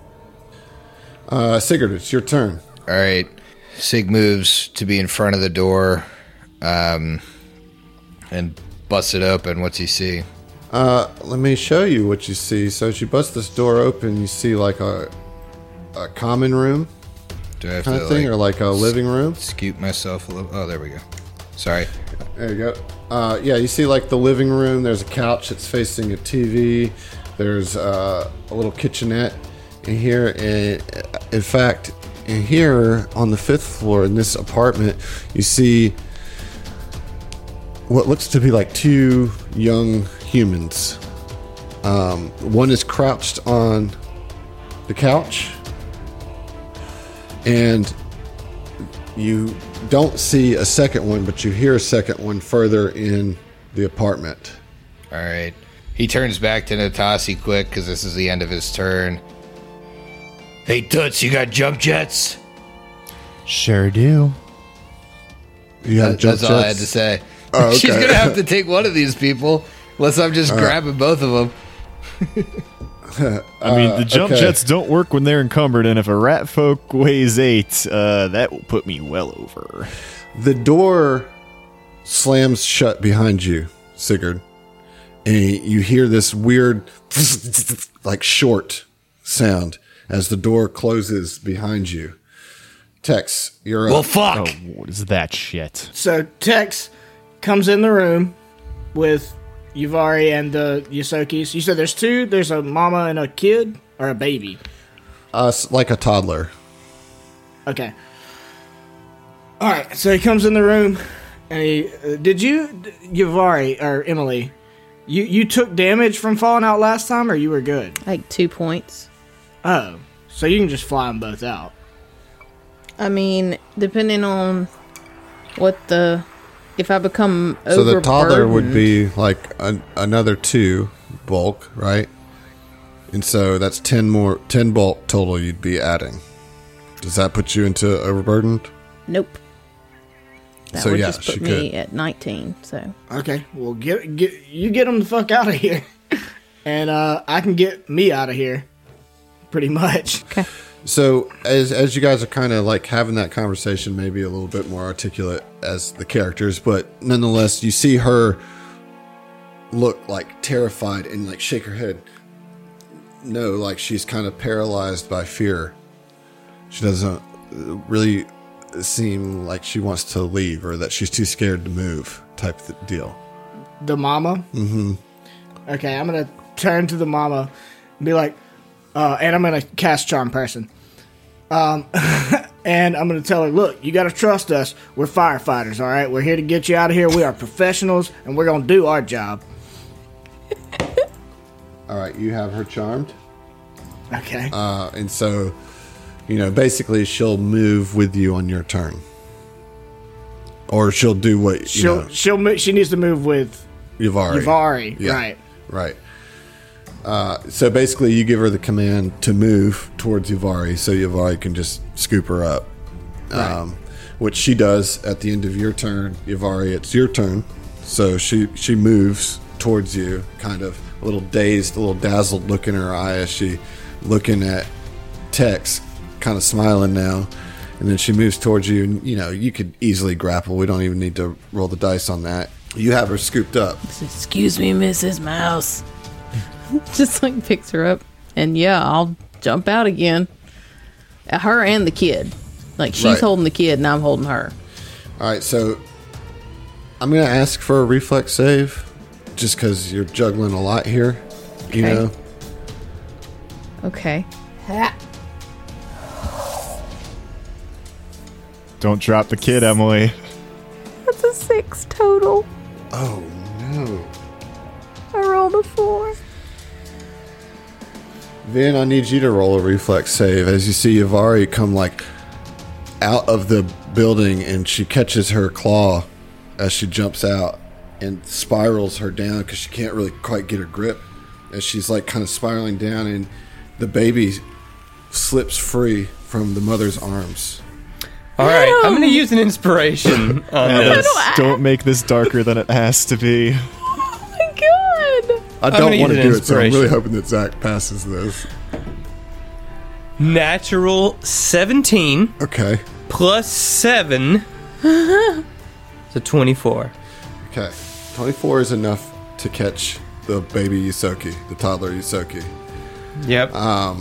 Uh, Sigurd, it's your turn. All right. Sig moves to be in front of the door um, and busts it open. What's he see? Uh, let me show you what you see. So as you bust this door open, you see like a a common room Do I have kind to of thing, like, or like a living room. scoop myself a little? Oh, there we go. Sorry. There you go. Uh, yeah, you see like the living room. There's a couch that's facing a T V. There's uh, a little kitchenette in here. And in fact, in here on the fifth floor in this apartment, you see what looks to be like two young humans. Um, one is crouched on the couch, and you don't see a second one, but you hear a second one further in the apartment. All right. He turns back to Natasi quick because this is the end of his turn. Hey, Toots, you got jump jets? Sure do. You have That- jump That's all I had jets? to say. Oh, She's okay. going to have to take one of these people, unless I'm just grabbing both of them. I mean, the jump okay. jets don't work when they're encumbered, and if a rat folk weighs eight, uh, that will put me well over. The door slams shut behind you, Sigurd, and you hear this weird, like short sound as the door closes behind you. Tex, you're up. Well, fuck. Oh, what is that shit? So Tex comes in the room with Yuvari and the Yosokis. You said there's two. There's a mama and a kid, or a baby. Us like a toddler. Okay. All right. So he comes in the room, and he uh, did you, Yuvari or Emily? You you took damage from falling out last time, or you were good? Like two points. Oh, so you can just fly them both out. I mean, depending on what the if I become So the toddler would overburdened- be like an, another two bulk, right? And so that's ten more, ten bulk total you'd be adding. Does that put you into overburdened? Nope. That So, would yeah, just put she me could. at nineteen. So Okay. Well, get get you get them the fuck out of here, and uh, I can get me out of here. Pretty much. okay. So as as you guys are kind of like having that conversation, maybe a little bit more articulate as the characters, but nonetheless, you see her look like terrified and like shake her head. No, like she's kind of paralyzed by fear. She doesn't really seem like she wants to leave or that she's too scared to move type of deal. The mama? Mm-hmm. Okay, I'm going to turn to the mama and be like, uh, and I'm going to cast Charm Person. Um, and I'm going to tell her, look, you got to trust us. We're firefighters, all right? We're here to get you out of here. We are professionals, and we're going to do our job. All right, you have her charmed. Okay. Uh, and so, you know, basically she'll move with you on your turn. Or she'll do what, you she'll, know. She'll mo- she needs to move with Yavari. Yavari, Yeah, right. Right. Uh, so basically you give her the command to move towards Yavari so Yavari can just scoop her up. Right. Um, which she does at the end of your turn. Yavari, it's your turn. So she, she moves towards you, kind of a little dazed, a little dazzled look in her eye as she looking at Tex, kind of smiling now. And then she moves towards you, and you know, you could easily grapple. We don't even need to roll the dice on that. You have her scooped up. Excuse me, Missus Mouse. Just like picks her up, and yeah, I'll jump out again. Her and the kid. Like she's Right. holding the kid, and I'm holding her. All right, so I'm going to ask for a reflex save, just because you're juggling a lot here, you Okay. know? Okay. Don't drop the kid, Emily. That's a six total. Oh, no. I rolled a four. Vin, I need you to roll a reflex save as you see Yavari come, like, out of the building, and she catches her claw as she jumps out and spirals her down because she can't really quite get her grip as she's, like, kind of spiraling down, and the baby slips free from the mother's arms. All right, I'm going to use an inspiration on Alice, this. don't make this darker than it has to be. Oh my god. I gonna don't use want to an do it, so I'm really inspiration. hoping that Zach passes this. Natural seventeen Okay. plus seven. So twenty-four. Okay. twenty-four is enough to catch the baby Yusoki, the toddler Yusoki. Yep. Um,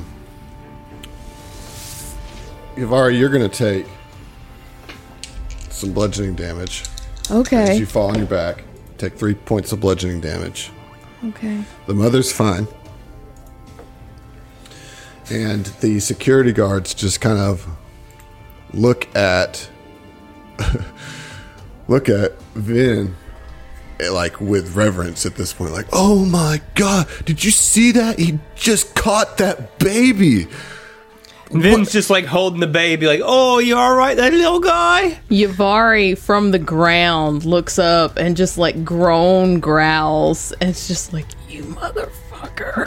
Yavari, you're going to take some bludgeoning damage as Okay. you fall on your back. Take three points of bludgeoning damage. Okay. The mother's fine. And the security guards just kind of look at look at Vin eh, like with reverence at this point, like, oh my god, did you see that? He just caught that baby. Vin's just like holding the baby, like, oh, you all right, that little guy? Yavari from the ground looks up and just like groan growls. And it's just like, you motherfucker.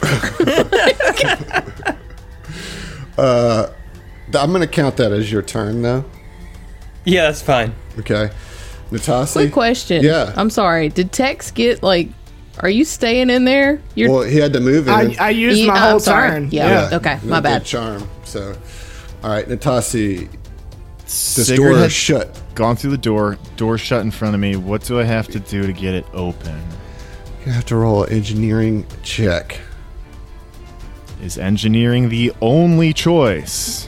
I'm going to count that as your turn now. Yeah, that's fine. Okay. Natasi? Quick question. Yeah. I'm sorry. Did Tex get like, are you staying in there? You're Well, he had to move in. I, I used You- my oh, I'm whole sorry. turn. Yeah. Okay, my no good bad. charm. So, all right, Natasi, this Sigurd door had is shut. gone through the door. Door shut in front of me. What do I have to do to get it open? You have to roll an engineering check. Is engineering the only choice?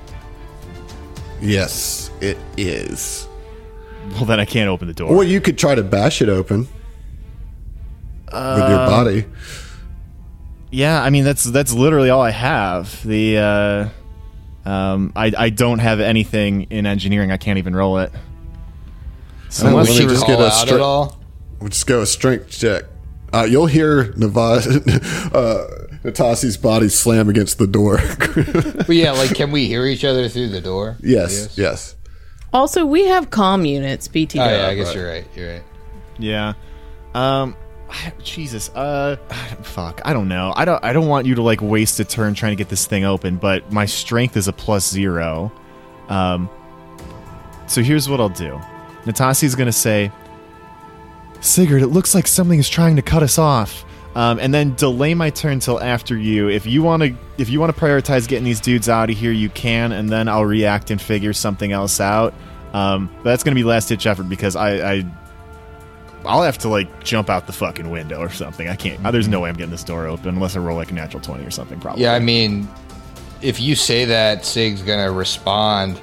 Yes, it is. Well, then I can't open the door. Or you could try to bash it open with your body. Yeah, I mean that's that's literally all I have. The uh, um, I I don't have anything in engineering. I can't even roll it. So I don't unless really you just call get a out stra- at all? We'll just go a strength check. Uh, you'll hear Navas, uh, Natasi's body slam against the door. But yeah, like, can we hear each other through the door? yes, yes. also, we have comm units, B T Oh, W. yeah, I guess you're right. You're right. yeah, um, Jesus, uh, fuck, I don't know. I don't I don't want you to like waste a turn trying to get this thing open, but my strength is a plus zero. Um, so here's what I'll do. Natasi's gonna say, Sigurd, it looks like something is trying to cut us off. um, and then delay my turn till after you. If you want to, if you want to prioritize getting these dudes out of here, you can, and then I'll react and figure something else out. Um, but that's going to be last ditch effort because I, I, I'll have to like jump out the fucking window or something. I can't. There's no way I'm getting this door open unless I roll like a natural twenty or something. Probably. Yeah, I mean, if you say that, Sig's gonna respond.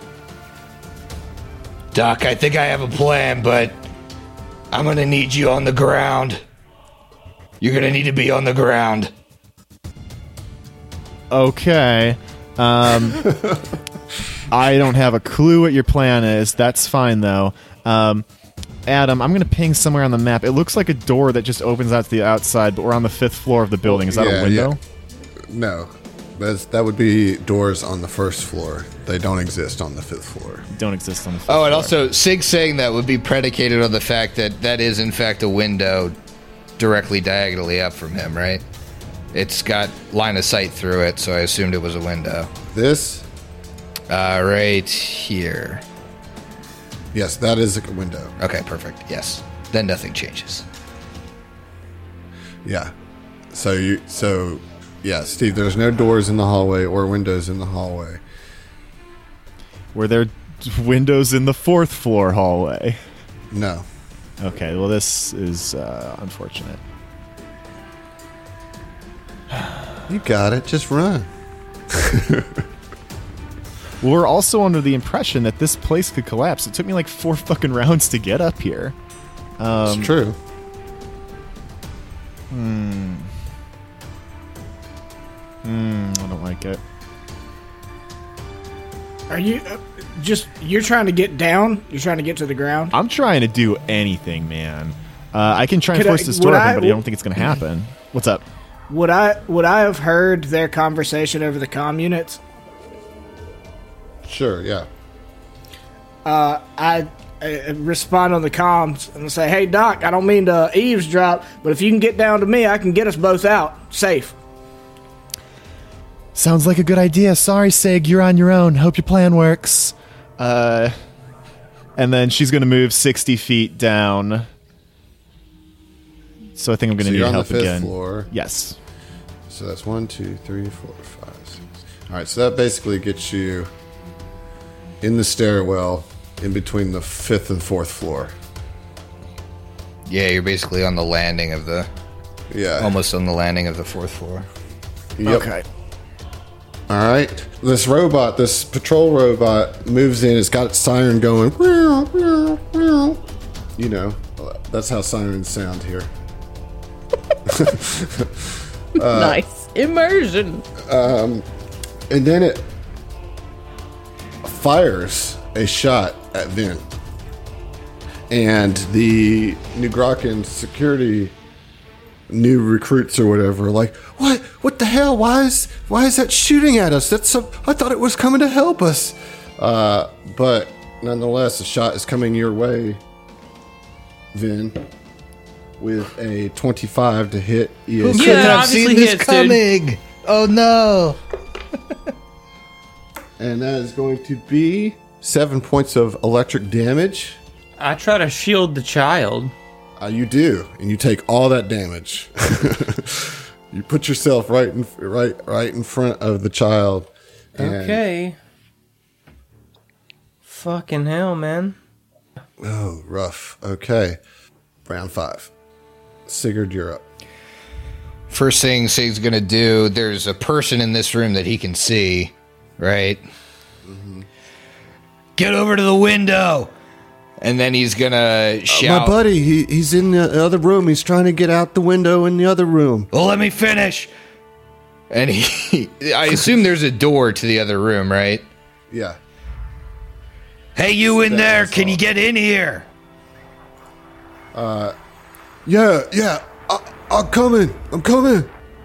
Doc, I think I have a plan, but I'm gonna need you on the ground. You're gonna need to be on the ground. Okay. Um, I don't have a clue what your plan is. That's fine, though. Um, Adam, I'm going to ping somewhere on the map. It looks like a door that just opens out to the outside, but we're on the fifth floor of the building. Is that Yeah, a window? yeah. No. That's, that would be doors on the first floor. They don't exist on the fifth floor. Don't exist on the fifth Oh, and floor. also, Sig saying that would be predicated on the fact that that is, in fact, a window directly diagonally up from him, right? It's got line of sight through it, so I assumed it was a window. This? Uh, right here. Yes, that is a window. Okay, perfect. Yes. Then nothing changes. Yeah. So you so yeah, Steve, there's no doors in the hallway or windows in the hallway. Were there windows in the fourth floor hallway? No. Okay, well, this is uh, unfortunate. You got it. Just run. Well, we're also under the impression that this place could collapse. It took me like four fucking rounds to get up here. Um, It's true. Hmm. Hmm, I don't like it. Are you uh, just you're trying to get down? You're trying to get to the ground? I'm trying to do anything, man. Uh, I can try and Could I- force this door would open, I- but I don't think it's going to happen. What's up? Would I would I have heard their conversation over the comm units? Sure, yeah. Uh, I, I respond on the comms and say, "Hey Doc, I don't mean to eavesdrop, but if you can get down to me, I can get us both out safe." Sounds like a good idea. Sorry, Sig, you're on your own. Hope your plan works. Uh, and then she's going to move sixty feet down. So I think I'm going to So need you're on help the fifth again. floor. Yes. So that's one, two, three, four, five, six. All right, so that basically gets you in the stairwell in between the fifth and fourth floor. Yeah, you're basically on the landing of the... Yeah. Almost on the landing of the fourth floor. Yep. Okay. All right. This robot, this patrol robot, moves in. It's got its siren going. You know, that's how sirens sound here. nice immersion. And then it fires a shot at Vin. And the New Grokken security new recruits or whatever are like, what? What the hell? Why is why is that shooting at us? That's so, I thought it was coming to help us. Uh, but nonetheless, the shot is coming your way, Vin, with a twenty-five to hit E A C. Yeah, that obviously hits, dude. Oh no! And that is going to be seven points of electric damage. I try to shield the child. Uh, you do, and you take all that damage. You put yourself right in right right in front of the child. and- Okay. Fucking hell, man. Oh, rough. Okay. Round five. Sigurd, you're up. First thing Sig's gonna do, there's a person in this room that he can see, right? Mm-hmm. Get over to the window! And then he's gonna shout. My buddy, he, he's in the other room. He's trying to get out the window in the other room. Well, let me finish! And he, I assume there's a door to the other room, right? Yeah. Hey, you in That there, is can you all. get in here? Yeah, yeah. I, I'm coming. I'm coming.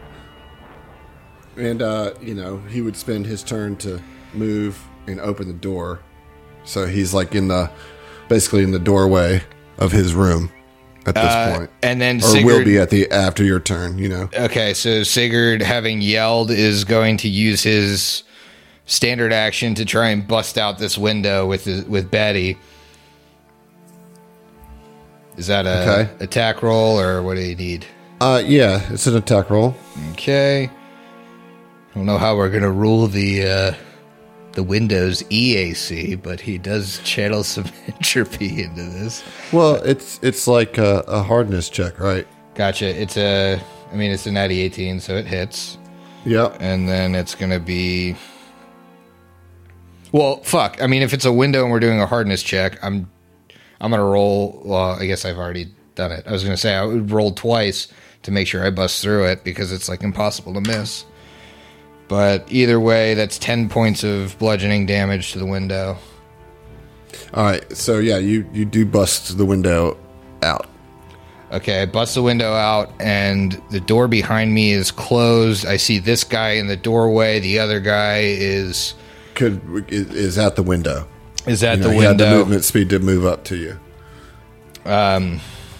And, uh, you know, he would spend his turn to move and open the door. So he's like in the, basically in the doorway of his room at this Uh, point. and then Or Sigurd, will be at the, after your turn, you know. Okay, so Sigurd, having yelled, is going to use his standard action to try and bust out this window with his, with Betty. Is that a Okay. attack roll, or what do you need? Uh, yeah, it's an attack roll. Okay. I don't know how we're gonna rule the uh, the Windows E A C, but he does channel some entropy into this. Well, it's it's like a, a hardness check, right? Gotcha. It's a, I mean, it's a natty eighteen, so it hits. Yep. And then it's gonna be. Well, fuck. I mean, if it's a window and we're doing a hardness check, I'm I'm gonna roll. Well, I guess I've already done it. I was gonna say I would roll twice to make sure I bust through it because it's like impossible to miss. But either way, that's ten points of bludgeoning damage to the window. All right. So yeah, you you do bust the window out. Okay, I bust the window out, and the door behind me is closed. I see this guy in the doorway. The other guy is Could is, is at the window. is at You know, the he had the window. movement speed to move up to you. Um,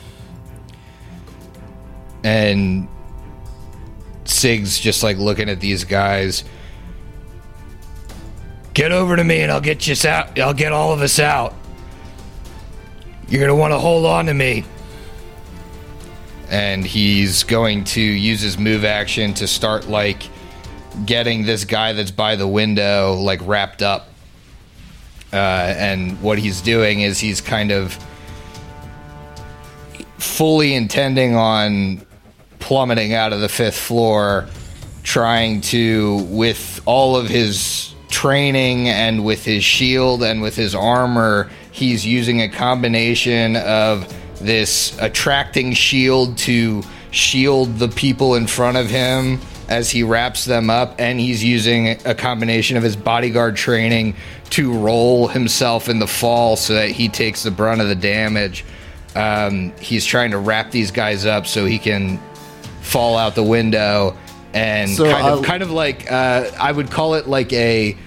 and Sig's just like looking at these guys. Get over to me, and I'll get you out. I'll get all of us out. You're gonna want to hold on to me. And he's going to use his move action to start like getting this guy that's by the window like wrapped up. Uh, and what he's doing is he's kind of fully intending on plummeting out of the fifth floor, trying to, with all of his training and with his shield and with his armor, he's using a combination of this attracting shield to shield the people in front of him as he wraps them up, and he's using a combination of his bodyguard training to roll himself in the fall so that he takes the brunt of the damage. Um, he's trying to wrap these guys up so he can fall out the window, and So kind of I'll- kind of like uh, I would call it like a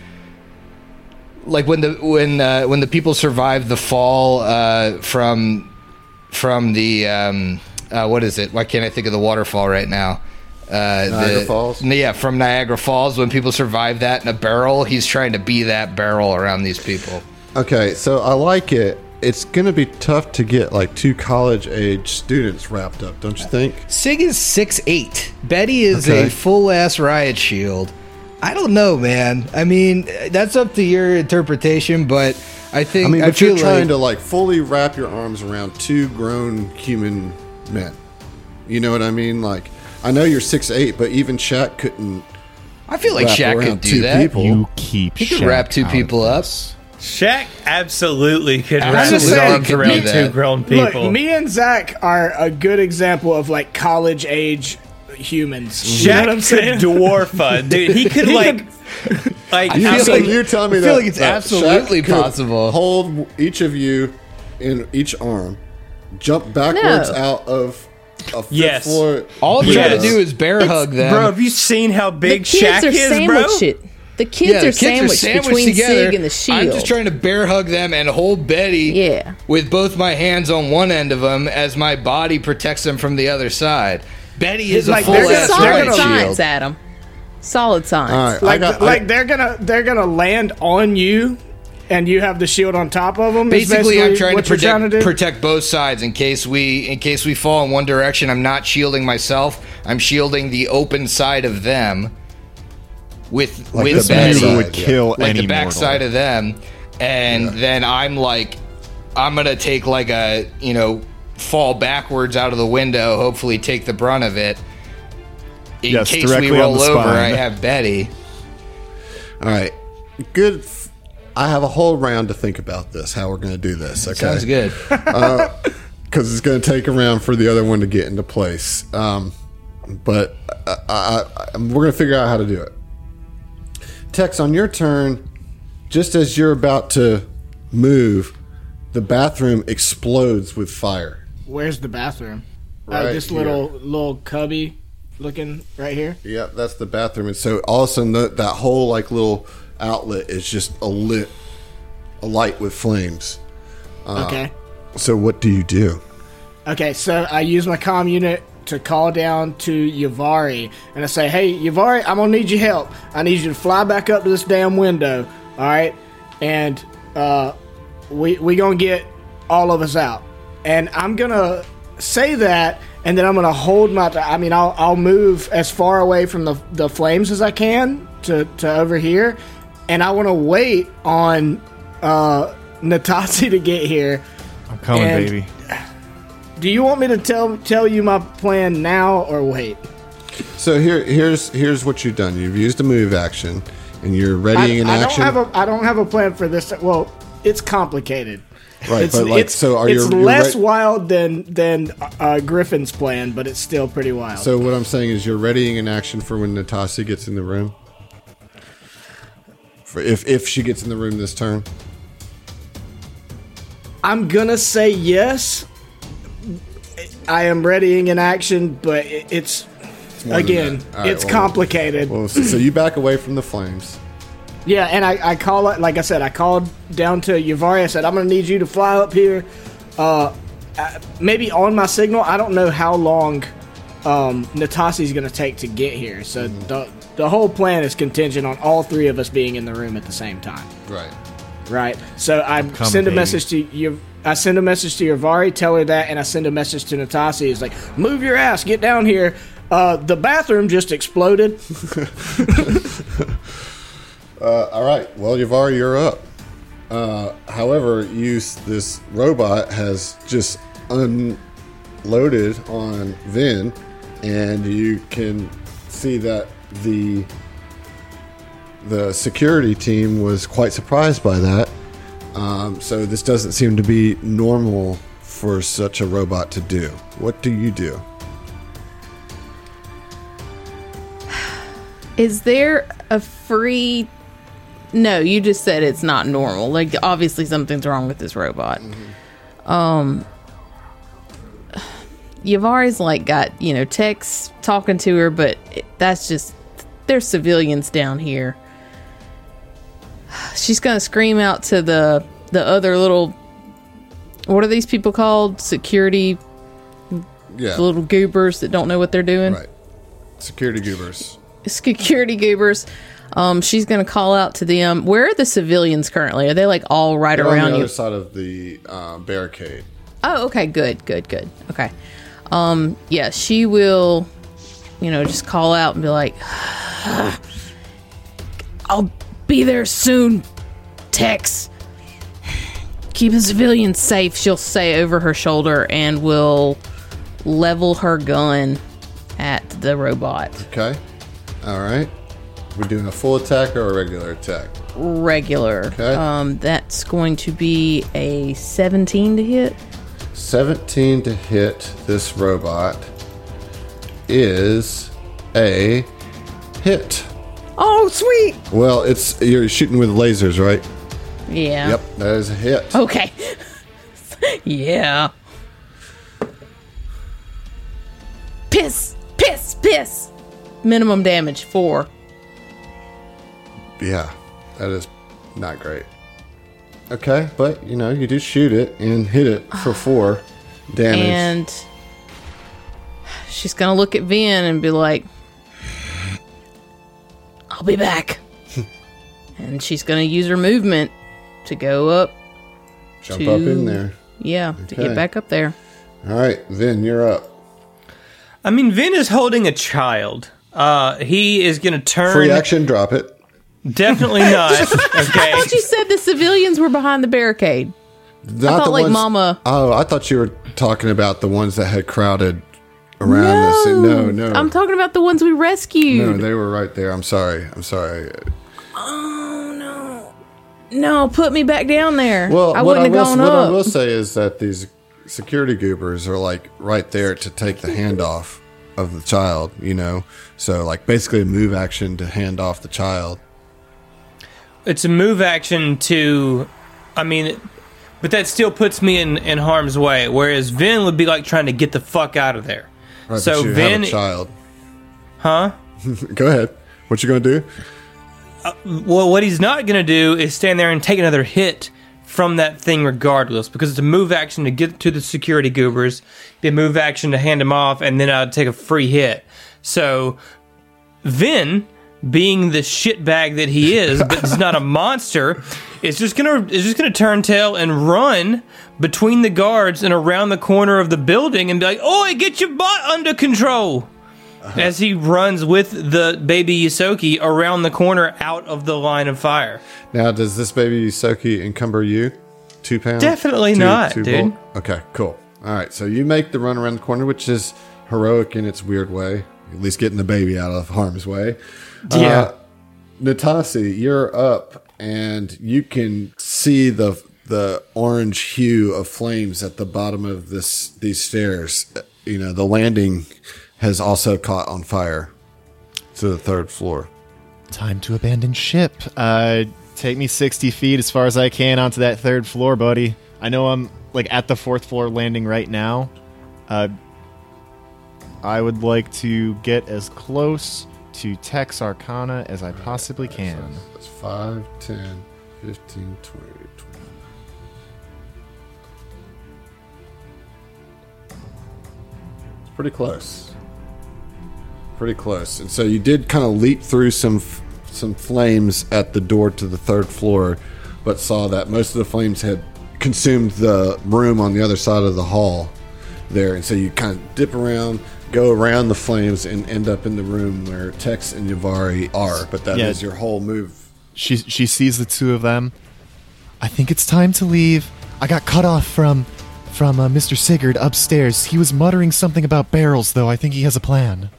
like when the when uh, when the people survive the fall uh, from from the um, uh, what is it? Why can't I think of the waterfall right now? Uh, Niagara the, Falls? Yeah, from Niagara Falls. When people survive that in a barrel, he's trying to be that barrel around these people. Okay, so I like it. It's gonna be tough to get like two college age students wrapped up, don't you think? Sig is six eight. Betty is Okay. a full ass riot shield. I don't know, man. I mean, that's up to your interpretation, but I think I mean, I but feel you're trying like, to like fully wrap your arms around two grown human men. You know what I mean? Like, I know you're six eight, but even Shaq couldn't. I feel like wrap Shaq around could do two that. people. You keep He could Shaq wrap two out people of up. this. Shaq absolutely could wrap his Absolutely arms could do around that. two grown people. Look, me and Zach are a good example of like college age humans. You know what I'm Shaq saying? could dwarf a dude. He could He like, like. I You, feel so like- you're telling me I that feel like it's that absolutely Shaq could possible. Hold each of you in each arm, jump backwards No. out of a fifth Yes. floor. All you Yes. got to do is bear hug them. Bro, have you seen how The big kids Shaq are is, bro? sandwiched it. The kids yeah, the are kids sandwiched, are sandwiched between together. Sig and the shield. I'm just trying to bear hug them and hold Betty Yeah. with both my hands on one end of them as my body protects them from the other side. Betty is a Like, full they're It's gonna- ass they're solid gonna- riot science, shield. Adam. Solid science. All right, I Like, got, like I, they're gonna they're gonna land on you, and you have the shield on top of them. Basically, I'm trying to, what you're protect, trying to do. protect both sides in case we in case we fall in one direction. I'm not shielding myself. I'm shielding the open side of them with Like with the Betty, backside, would yeah. kill like any the backside mortal. of them, and then I'm like, I'm gonna take like a you know fall backwards out of the window. Hopefully, take the brunt of it. In Yes, case we directly on roll the over, spine. I have Betty. all right, good. f- I have a whole round to think about this. How we're going to do this? Okay, Sounds good. because it's going to take a round for the other one to get into place. Um, but I, I, I, we're going to figure out how to do it. Tex, on your turn, just as you're about to move, the bathroom explodes with fire. Where's the bathroom? Right uh, this here. little little cubby looking right here. Yeah, that's the bathroom. And so all of a sudden, the, that whole like little outlet is just a lit, a light with flames. Okay. So what do you do? Okay, so I use my comm unit to call down to Yavari, and I say, hey, Yavari, I'm going to need your help. I need you to fly back up to this damn window, all right? And uh, we we going to get all of us out. And I'm going to say that and then I'm gonna hold my. I mean, I'll I'll move as far away from the the flames as I can to to over here, and I want to wait on uh, Natasi to get here. I'm coming, And- baby. Do you want me to tell tell you my plan now or wait? So here, here's here's what you've done. You've used a move action, and you're I, readying an I don't action. have a I don't have a plan for this. Well, it's complicated. right, It's, but like, it's, so are it's you you're less re- wild than than uh, Griffin's plan, but it's still pretty wild. So what I'm saying is, you're readying an action for when Natasi gets in the room. For if if she gets in the room this turn. I'm gonna say yes. I am readying an action, but it, it's, more than again, that. All right, it's well- complicated. Well, so, so you back away from the flames. Yeah, and I, I call it, like I said, I called down to Yavari. I said, I'm going to need you to fly up here. Uh, uh, maybe on my signal. I don't know how long um, Natasi's going to take to get here. So Mm-hmm. the, the whole plan is contingent on all three of us being in the room at the same time. Right. Right? So I coming, send a baby. message to you. I send a message to Yavari, tell her that, and I send a message to Natasi. It's like, move your ass, get down here. Uh, the bathroom just exploded. Uh, all right. Well, Yavar, you're up. Uh, however, you this robot has just unloaded on Vin, and you can see that the the security team was quite surprised by that. Um, so this doesn't seem to be normal for such a robot to do. What do you do? Is there a free... No, you just said it's not normal. Like, obviously something's wrong with this robot. Um, Yavari's, like, got, you know, techs talking to her, but it, that's just... There's civilians down here. She's gonna scream out to the the other little... What are these people called? Security Yeah. little goobers that don't know what they're doing? Right. Security goobers. Security goobers. Um, she's gonna call out to them. Where are the civilians currently? Are they like all right They're on around the you? other side of the uh, barricade. Oh, okay, good, good, good. Okay. Um, yeah, she will, you know, just call out and be like, I'll be there soon, Tex. Keep the civilians safe, she'll say over her shoulder, and will level her gun at the robot. Okay. All right. We're doing a full attack or a regular attack? Regular. Okay. Um, that's going to be a seventeen to hit. seventeen to hit this robot is a hit. Oh, sweet. Well, it's you're shooting with lasers, right? Yeah. Yep, that is a hit. Okay. Yeah. Piss, piss, piss. Minimum damage, four. Yeah, that is not great. Okay, but you know, you do shoot it and hit it for four damage. And she's going to look at Vin and be like, I'll be back. And she's going to use her movement to go up. Jump to- up in there. Yeah, to Okay. get back up there. All right, Vin, you're up. I mean, Vin is holding a child. Uh, he is going to turn. Free action, drop it. Definitely not. I Okay. thought you said the civilians were behind the barricade. Not thought, the like, ones- Mama- Oh, I thought you were talking about the ones that had crowded around this. No, no. I'm talking about the ones we rescued. No, they were right there. I'm sorry. I'm sorry. Oh, no. No, put me back down there. Well, I what, I wouldn't will, have gone what I up. will say is that these security goobers are like right there to take the handoff of the child, you know? So, like, basically a move action to hand off the child. It's a move action to, I mean, but that still puts me in, in harm's way. Whereas Vin would be like trying to get the fuck out of there. Right, So but you Vin- have a child. Huh? Go ahead. What you gonna do? Well, what he's not going to do is stand there and take another hit from that thing regardless, because it's a move action to get to the security goobers, be a move action to hand him off, and then I'd take a free hit. So, Vin, being the shitbag that he is, but he's not a monster, It's just gonna it's just gonna turn tail and run between the guards and around the corner of the building and be like, "Oi, get your butt under control!" Uh-huh. As he runs with the baby Yosoki around the corner out of the line of fire. Now, does this baby Yosoki encumber you? Two pounds? Definitely two, not, two dude. Volt? Okay, cool. All right, so you make the run around the corner, which is heroic in its weird way. At least getting the baby out of harm's way. Yeah. Uh, Natasi, you're up, and you can see the the orange hue of flames at the bottom of this these stairs. You know, the landing has also caught on fire to the third floor. Time to abandon ship. Uh, take me sixty feet as far as I can onto that third floor, buddy. I know I'm like at the fourth floor landing right now. Uh, I would like to get as close to Tex Arcana as I possibly can. That's five, ten, fifteen, twenty, twenty. It's pretty close. Pretty close. And so you did kind of leap through some some flames at the door to the third floor, but saw that most of the flames had consumed the room on the other side of the hall there. And so you kind of dip around, go around the flames, and end up in the room where Tex and Yavari are. But that Yeah. is your whole move. She she sees the two of them. I think it's time to leave. I got cut off from from uh, Mister Sigurd upstairs. He was muttering something about barrels, though. I think he has a plan.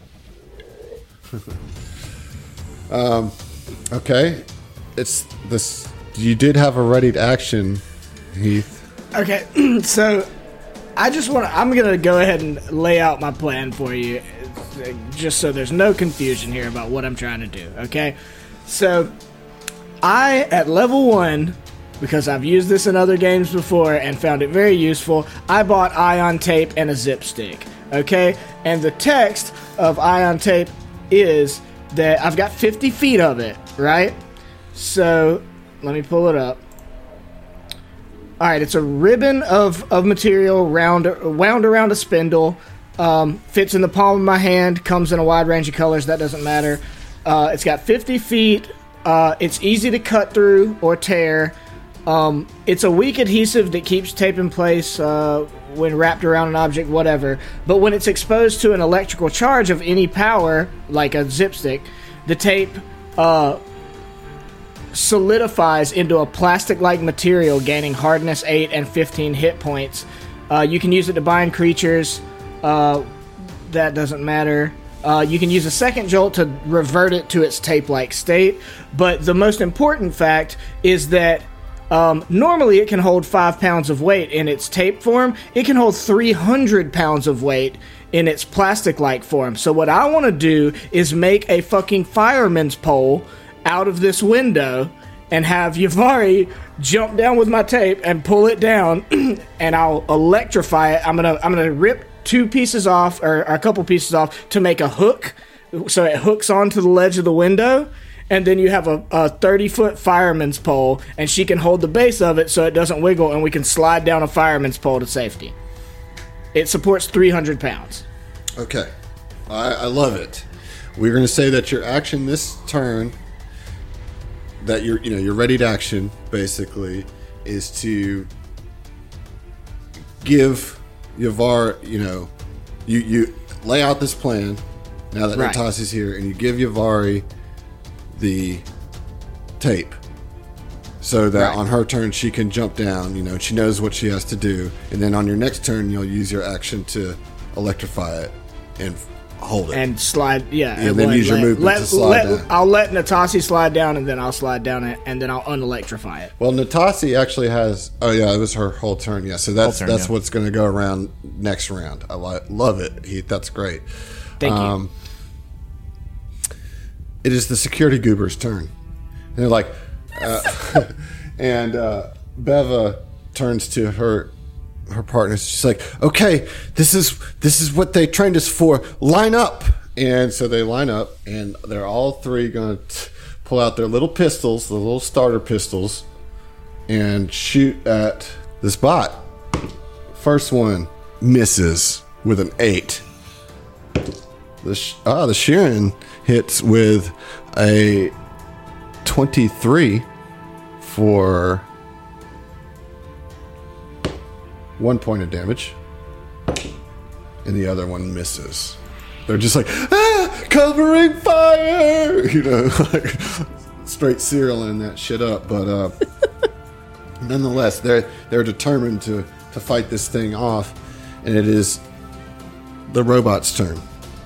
um, okay. It's this. You did have a readied action, Heath. Okay, so I just want to. I'm gonna go ahead and lay out my plan for you, uh, just so there's no confusion here about what I'm trying to do. Okay, so I at level one, because I've used this in other games before and found it very useful. I bought ion tape and a zip stick. Okay, and the text of ion tape is that I've got fifty feet of it, right? So let me pull it up. All right, it's a ribbon of, of material round, wound around a spindle, um, fits in the palm of my hand, comes in a wide range of colors, that doesn't matter. Uh, it's got fifty feet, uh, it's easy to cut through or tear. Um, it's a weak adhesive that keeps tape in place uh, when wrapped around an object, whatever. But when it's exposed to an electrical charge of any power, like a zip stick, the tape uh, solidifies into a plastic-like material, gaining hardness eight and fifteen hit points. Uh, you can use it to bind creatures. Uh, that doesn't matter. Uh, you can use a second jolt to revert it to its tape-like state. But the most important fact is that Um, normally it can hold five pounds of weight in its tape form. It can hold three hundred pounds of weight in its plastic-like form. So what I want to do is make a fucking fireman's pole out of this window and have Yavari jump down with my tape and pull it down, and I'll electrify it. I'm gonna I'm gonna rip two pieces off, or, or a couple pieces off, to make a hook, so it hooks onto the ledge of the window. And then you have a, a thirty-foot fireman's pole, and she can hold the base of it so it doesn't wiggle, and we can slide down a fireman's pole to safety. It supports three hundred pounds. Okay. I, I love it. We're going to say that your action this turn, that you're, you know, your readied action, basically, is to give Yavar, you know, you, you lay out this plan, now that Right. Natasi's here, and you give Yavari the tape so that Right. on her turn she can jump down, you know, she knows what she has to do, and then on your next turn you'll use your action to electrify it and hold it And slide, yeah. And then let- use your let- movement let- to slide let- down. I'll let Natasi slide down, and then I'll slide down it, and then I'll unelectrify it. well, Natasi actually has oh yeah, it was her whole turn, yeah, so that's turn, that's yeah. what's going to go around next round. I li- love it, Heath, that's great. Thank you. Um, it is the security goober's turn. And they're like, uh, and uh, Beva turns to her her partners. She's like, "Okay, this is this is what they trained us for. Line up." And so they line up, and they're all three going to pull out their little pistols, the little starter pistols, and shoot at this bot. First one misses with an eight. The sh- ah, the Sheeran hits with a twenty-three for one point of damage, and the other one misses. They're just like, ah, covering fire, you know, like straight serialing that shit up. But uh, nonetheless, they're they're determined to to fight this thing off, and it is the robot's turn.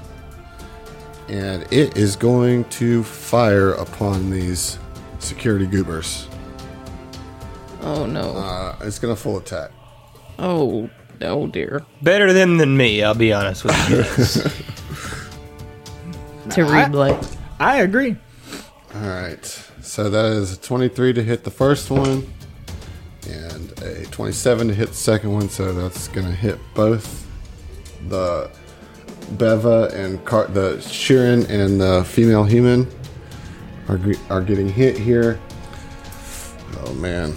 And it is going to fire upon these security goobers. Oh no. Uh, it's going to full attack. Oh, oh dear. Better them than me, I'll be honest with you guys. To replay. I agree. All right. So that is a twenty-three to hit the first one, and a twenty-seven to hit the second one. So that's going to hit both the Beva and Car- the Sheeran and the female human are ge- are getting hit here. Oh man.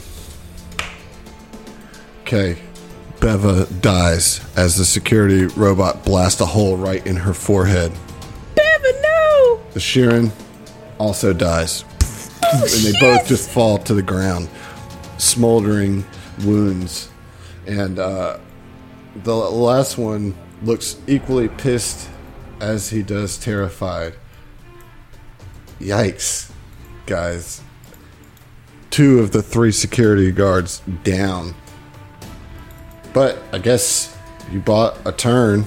Okay. Beva dies as the security robot blasts a hole right in her forehead. Beva, no! The Sheeran also dies. Oh, and they shit. both just fall to the ground. Smoldering wounds. And uh, the last one looks equally pissed as he does terrified. Yikes, guys. Two of the three security guards down. But I guess you bought a turn,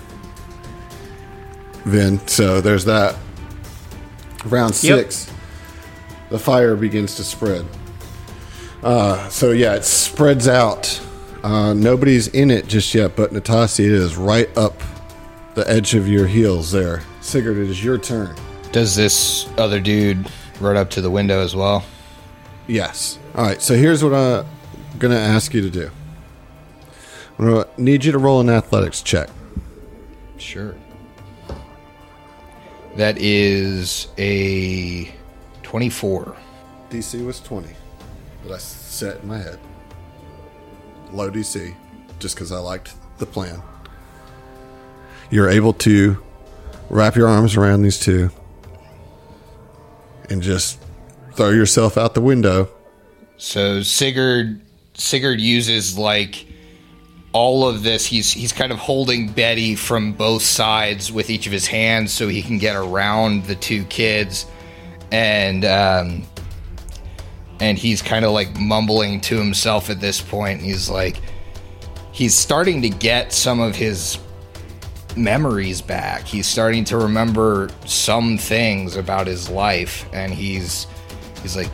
Vin, so there's that. Round six, yep. The fire begins to spread. Uh, so yeah, it spreads out. Uh, nobody's in it just yet, but Natasi, it is right up the edge of your heels there. Sigurd, it is your turn. Does this other dude run up to the window as well? Yes. All right, so here's what I'm going to ask you to do. I'm going to need you to roll an athletics check. Sure. That is a twenty-four. D C was twenty that I set in my head. Low D C, just because I liked the plan. You're able to wrap your arms around these two and just throw yourself out the window. So Sigurd Sigurd uses like all of this. He's he's kind of holding Betty from both sides with each of his hands so he can get around the two kids, and um, and he's kind of like mumbling to himself at this point. He's like, he's starting to get some of his memories back. He's starting to remember some things about his life, and he's he's like,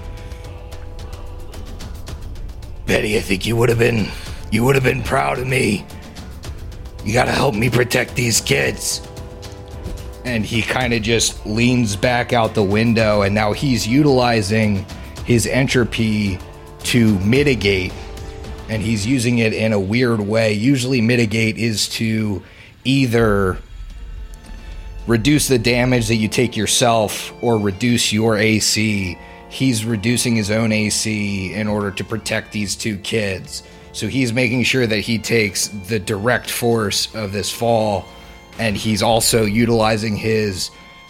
Betty, I think you would have been you would have been proud of me. You gotta help me protect these kids. And he kind of just leans back out the window, and now he's utilizing his entropy to mitigate, and he's using it in a weird way. Usually mitigate is to either reduce the damage that you take yourself or reduce your A C. He's reducing his own A C in order to protect these two kids. So he's making sure that he takes the direct force of this fall, and he's also utilizing his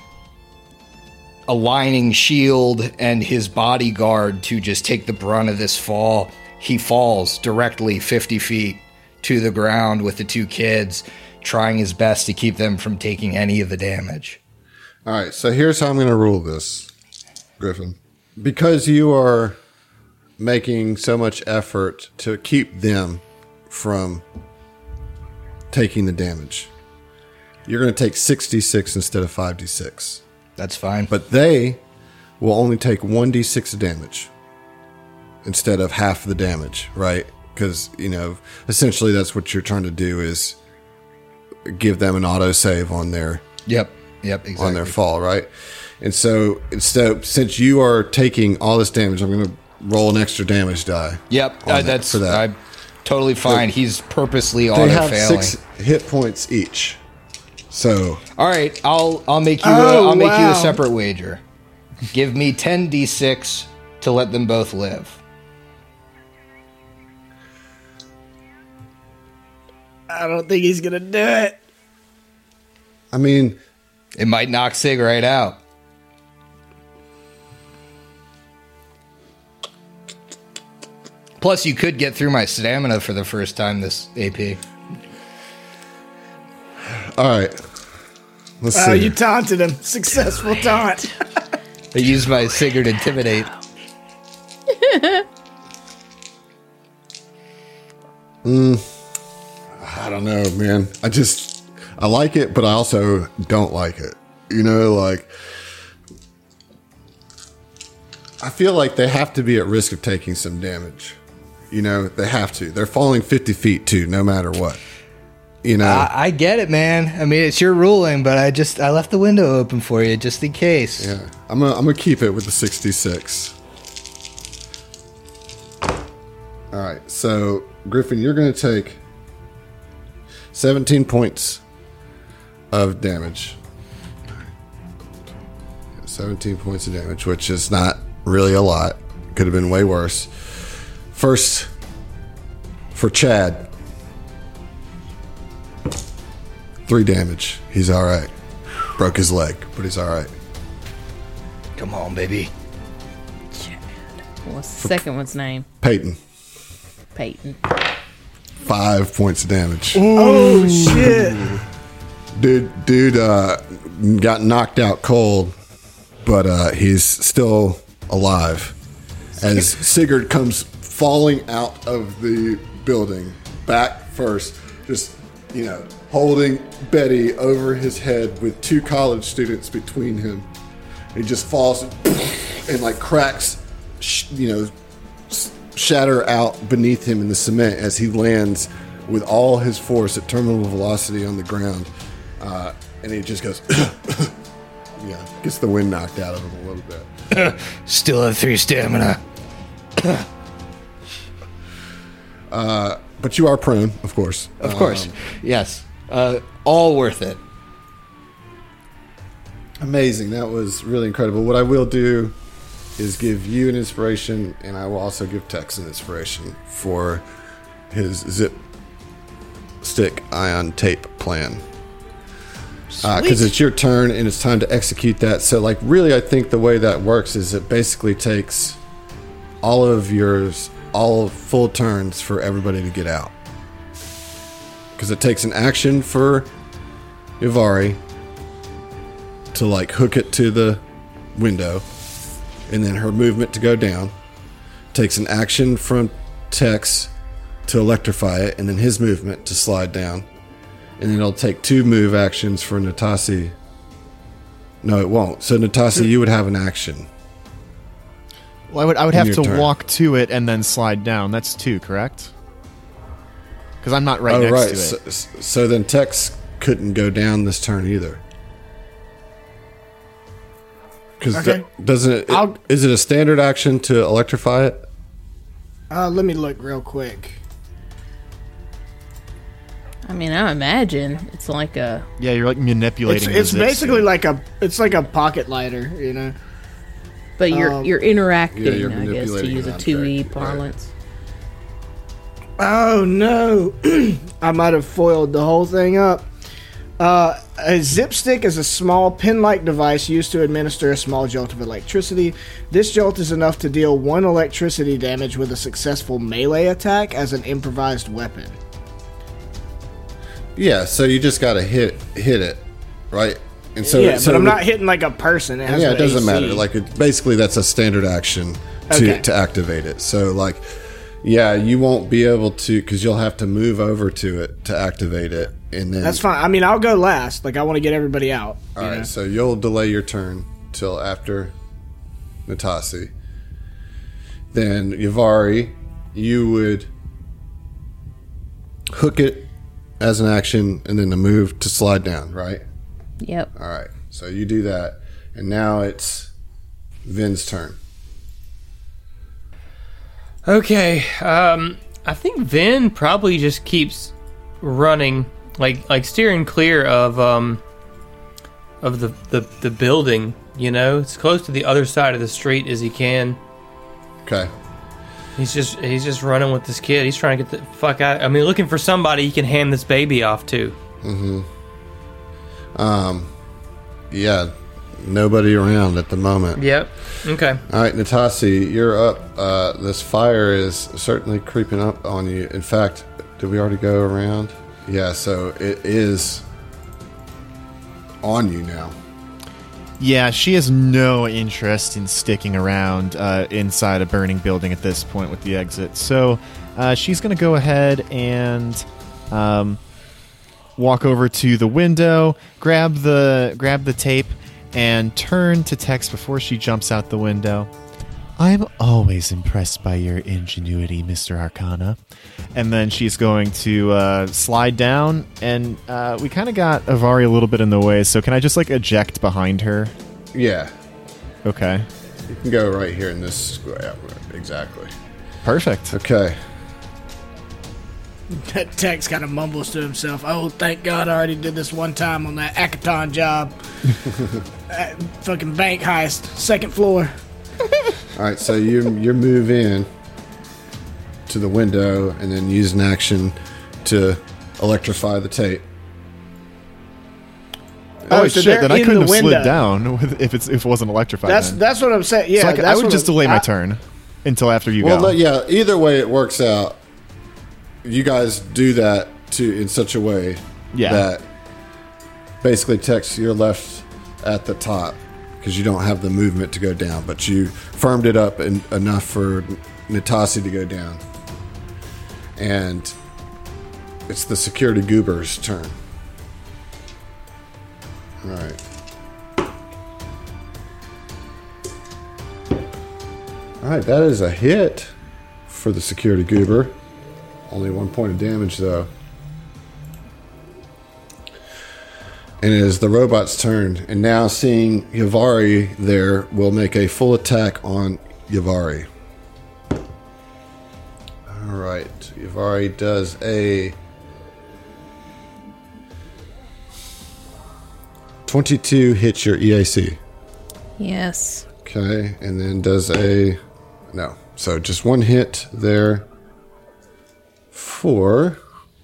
aligning shield and his bodyguard to just take the brunt of this fall. He falls directly fifty feet to the ground with the two kids, trying his best to keep them from taking any of the damage. All right, so here's how I'm going to rule this, Griffin. Because you are making so much effort to keep them from taking the damage, you're going to take six d six instead of five d six. That's fine. But they will only take one d six damage instead of half the damage, right? Because, you know, essentially that's what you're trying to do is give them an autosave on their Yep. Yep, exactly. on their fall, right? And so instead, since you are taking all this damage, I'm going to roll an extra damage die. Yep, on uh, that- that's for that. I'm totally fine. So He's purposely They auto have failing. six hit points each. So All right, I'll I'll make you Oh, a, I'll make you a wow. separate wager. Give me ten d six to let them both live. I don't think he's gonna do it. I mean, It might knock Sig right out. Plus, you could get through my stamina for the first time this A P. All right. Let's Oh, see. you taunted him. Successful taunt. I used my Sigurd Intimidate. I don't know, man. I just, I like it, but I also don't like it. You know, like, I feel like they have to be at risk of taking some damage. You know, they have to. They're falling fifty feet too, no matter what. You know, I, I get it, man. I mean, it's your ruling, but I just I left the window open for you just in case. yeah. I'm gonna, I'm gonna keep it with the sixty-six. All right, so Griffin, you're gonna take seventeen points of damage. seventeen points of damage, which is not really a lot. Could have been way worse. First, for Chad, three damage. He's all right. Broke his leg, but he's all right. Come on, baby. What's the second one's name? Peyton, Peyton. five points of damage. Oh, shit. Dude, dude, uh, got knocked out cold, but uh, he's still alive. As Sigurd comes falling out of the building, back first, just, you know, holding Betty over his head with two college students between him. He just falls and, and like cracks, sh- you know, s- shatter out beneath him in the cement as he lands with all his force at terminal velocity on the ground. Uh, and he just goes, yeah, gets the wind knocked out of him a little bit. Still have three stamina. uh, but you are prone, of course. Of course. Um, Yes. Uh, all worth it. Amazing. That was really incredible. What I will do is give you an inspiration, and I will also give Tex an inspiration for his zip stick ion tape plan. Because uh, it's your turn, and it's time to execute that. So, like, really, I think the way that works is it basically takes all of yours, all full turns for everybody to get out. Because it takes an action for Ivari to like hook it to the window, and then her movement to go down. Takes an action from Tex to electrify it, and then his movement to slide down. And then it'll take two move actions for Natasi. No, it won't. So Natasi, you would have an action. Well, I would I would In have your to turn. walk to it and then slide down. That's two, correct? Because I'm not right oh, next right. to it. So, so then Tex couldn't go down this turn either. Because Okay. doesn't it, I'll- is it a standard action to electrify it? Uh, let me look real quick. I mean, I imagine it's like a. Yeah, you're like It's, manipulating. the it's zip basically stick. like a it's like a pocket lighter, you know. But you're Um, you're interacting, yeah, you're I guess, to manipulating use a an two E object, right. parlance. Oh no, I might have foiled the whole thing up. Uh, a zip stick is a small pin-like device used to administer a small jolt of electricity. This jolt is enough to deal one electricity damage with a successful melee attack as an improvised weapon. Yeah, so you just got to hit hit it, right? And so, yeah, so but I'm it- not hitting like a person. It has Yeah, an it doesn't A C. matter. Like, it, basically, that's a standard action to Okay. to activate it. So, like, yeah, you won't be able to because you'll have to move over to it to activate it, and then That's fine. I mean, I'll go last. Like, I want to get everybody out. All you right, know? so you'll delay your turn till after Natasi. Then Yavari, you would hook it as an action, and then the move to slide down, right? Yep. All right, so you do that, and now it's Vin's turn. Okay, um, I think Vin probably just keeps running, like like steering clear of um of the, the, the building, you know, as close to the other side of the street as he can. Okay. He's just he's just running with this kid. He's trying to get the fuck out. I mean, looking for somebody he can hand this baby off to. Um, yeah, nobody around at the moment. Yep. Okay. All right, Natasi, you're up. Uh, this fire is certainly creeping up on you. In fact, did we already go around? Yeah, so it is on you now. Yeah, she has no interest in sticking around uh, inside a burning building at this point with the exit. So uh, she's going to go ahead and um, walk over to the window, grab the grab the tape, and turn to text before she jumps out the window. I'm always impressed by your ingenuity, Mister Arcana. And then she's going to uh, slide down, and uh, we kind of got Avari a little bit in the way, so can I just, like, eject behind her? Yeah. Okay. You can go right here in this square. Exactly. Perfect. Okay. Tex kind of mumbles to himself, oh, thank God I already did this one time on that Akaton job. uh, fucking bank heist, second floor. All right, so you you move in to the window and then use an action to electrify the tape. Oh, Oh, so shit, they're then I in couldn't the have slid window. down with, if, it's, if it wasn't electrified. That's then. that's what I'm saying. Yeah, so I, c- I that's would what just I'm- delay my I- turn until after you Well, go. no, yeah, either way it works out. You guys do that to in such a way Yeah. that basically Tex, you're left at the top because you don't have the movement to go down, but you firmed it up en- enough for Natasi to go down. And it's the security goober's turn. All right. All right, that is a hit for the security goober. Only one point of damage, though. And it is the robot's turn. And now seeing Yavari there will make a full attack on Yavari. All right. Yavari does a twenty-two hits your E A C. Yes. Okay. And then does a... No. So just one hit there for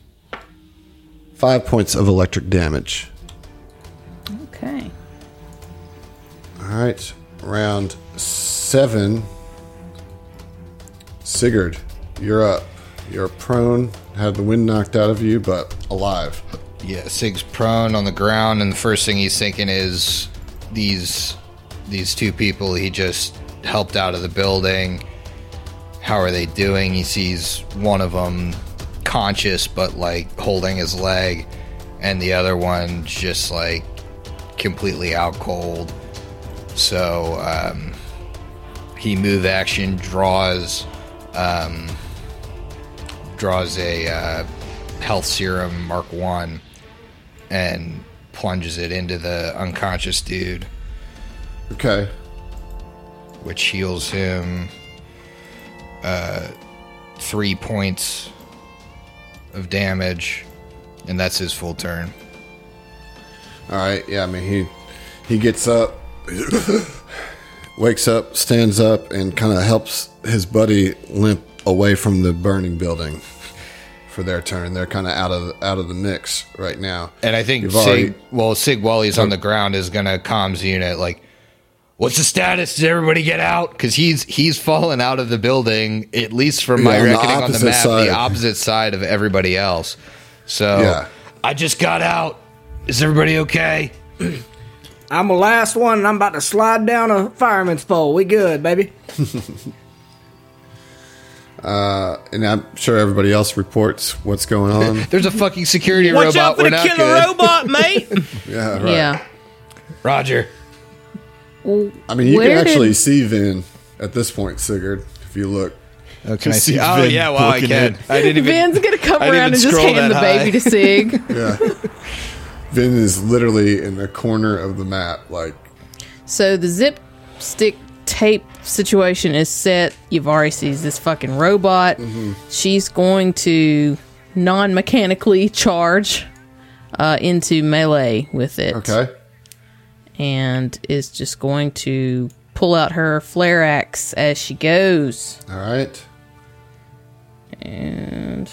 five points of electric damage. Okay. All right, round seven. Sigurd, you're up. You're prone, had the wind knocked out of you, but alive. Yeah, Sig's prone on the ground, and the first thing he's thinking is these these two people he just helped out of the building. How are they doing? He sees one of them conscious, but like holding his leg, and the other one just like completely out cold. So um, he move action draws um, draws a uh, health serum Mark One and plunges it into the unconscious dude, Okay. which heals him uh, three points of damage, and that's his full turn. All right. Yeah, I mean, he he gets up, wakes up, stands up, and kind of helps his buddy limp away from the burning building for their turn. They're kind of out of the, out of the mix right now. And I think You've Sig, already- well, Sig while he's on the ground is gonna comms unit like, what's the status? Did everybody get out? Because he's he's fallen out of the building, at least from my Yeah, on the reckoning on the opposite map, side. the opposite side of everybody else. So Yeah. I just got out. Is everybody okay? I'm the last one, and I'm about to slide down a fireman's pole. We good, baby. Uh, and I'm sure everybody else reports what's going on. There's a fucking security Watch robot. out for We're the not killer good. robot, mate. Yeah, right. Yeah. Roger. Well, I mean, you where can actually did- see Vin at this point, Sigurd, if you look. Oh, can I Just see? see Oh Vin yeah, well I looking can. in. I didn't even. Vin's gonna come I didn't around and even just scroll hand the that baby to Sig. Yeah. Vin is literally in the corner of the map, like, So the zip stick tape situation is set. Yavari sees this fucking robot. She's going to non-mechanically charge uh, into melee with it. okay. And is just going to pull out her flare axe as she goes. All right. And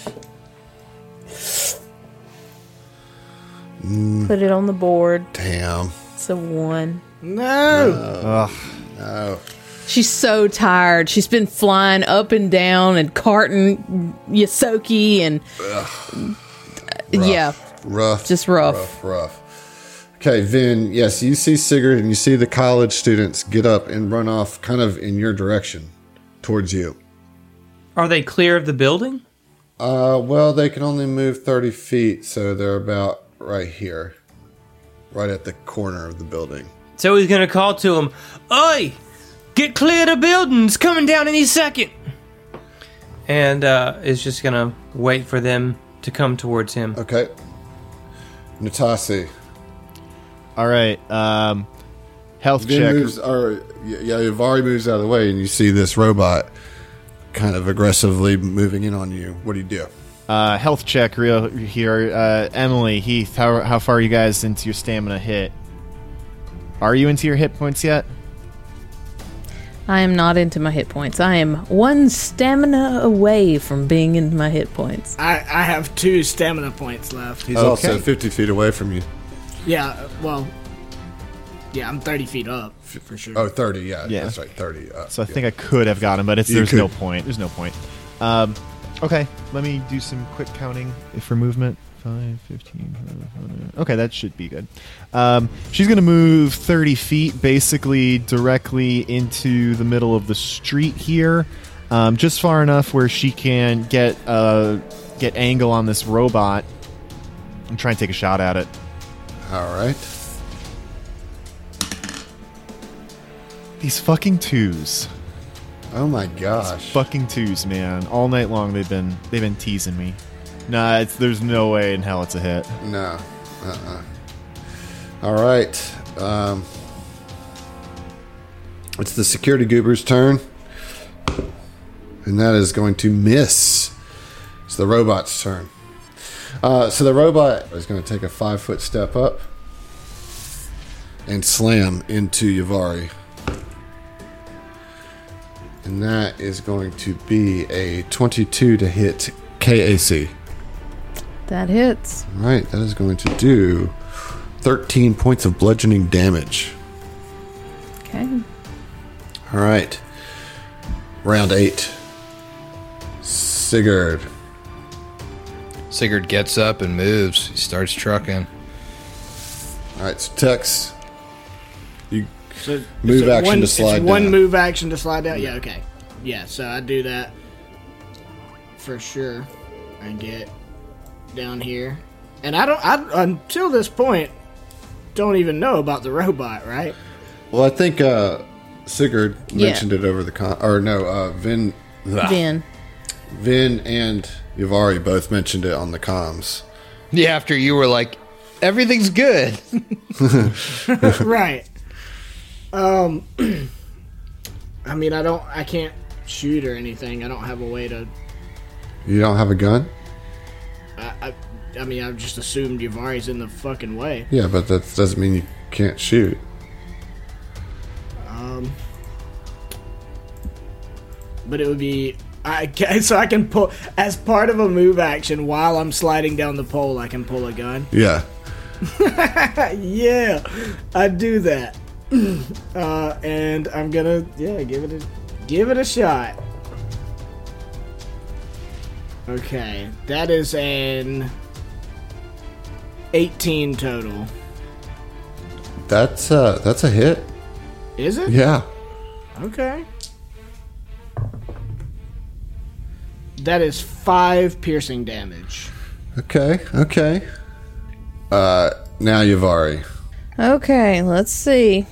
put it on the board. Damn. It's a one. No. No. She's so tired. She's been flying up and down and carting Yosoki and Rough. yeah, Rough. just rough. Rough, rough. Okay, Vin, yes, you see Sigurd and you see the college students get up and run off kind of in your direction towards you. Are they clear of the building? Uh, well, they can only move thirty feet, so they're about right here. Right at the corner of the building. So he's going to call to him, "Oi! Get clear of the buildings! Coming down any second!" And uh, is just going to wait for them to come towards him. Okay. Natasi. All right. Um, health Vin check. moves, or, yeah, Yavari moves out of the way, and you see this robot kind of aggressively moving in on you. What do you do? Uh, health check real here. Uh, Emily, Heath, how, how far are you guys into your stamina hit? Are you into your hit points yet? I am not into my hit points. I am one stamina away from being into my hit points. I, I have two stamina points left. He's Okay. also fifty feet away from you. Yeah, well, yeah, I'm thirty feet up for sure. Oh, thirty, yeah. Yeah. That's right, thirty. Uh, So I yeah. think I could have got him, but it's You there's could. no point. There's no point. Um, okay, let me do some quick counting for movement. five, fifteen, okay, that should be good. Um, she's going to move thirty feet, basically directly into the middle of the street here, um, just far enough where she can get uh, get angle on this robot and try and take a shot at it. All right. These fucking twos. Oh my gosh. Fucking twos, man. All night long they've been they've been teasing me. Nah, it's, there's no way in hell it's a hit. No. Uh-uh. All right. Um, it's the security goober's turn. And that is going to miss. It's the robot's turn. Uh, so the robot is going to take a five-foot step up and slam into Yavari. And that is going to be a twenty-two to hit K A C. That hits. All right, that is going to do thirteen points of bludgeoning damage. Okay. All right. Round eight. Sigurd. Sigurd gets up and moves. He starts trucking. All right, so Tex, you So, Move so action one, to slide it's one down. move action to slide down. Yeah, okay. Yeah, so I do that for sure. I get down here, and I don't. I until this point don't even know about the robot, right? well, I think uh, Sigurd Yeah. mentioned it over the con, or no, uh, Vin, Vin, Vin. Vin, and Yavari both mentioned it on the comms. Yeah, after you were like, everything's good. Right. Um. I mean, I don't. I can't shoot or anything. I don't have a way to. You don't have a gun? I. I, I mean, I've just assumed Yavari's in the fucking way. Yeah, but that doesn't mean you can't shoot. Um. But it would be. I can, so I can pull as part of a move action while I'm sliding down the pole. I can pull a gun. Yeah. Yeah, I do that. Uh, and I'm gonna yeah give it a give it a shot. Okay, that is an eighteen total. That's uh, that's a hit. Is it? Yeah. Okay. That is five piercing damage. Okay. Okay. Uh, now Yavari. Okay, let's see.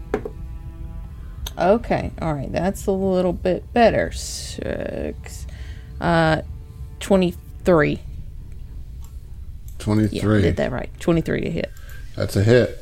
Okay, all right, that's a little bit better. Six, uh, twenty-three. Yeah, I twenty-three. did that right. Twenty-three to hit. That's a hit.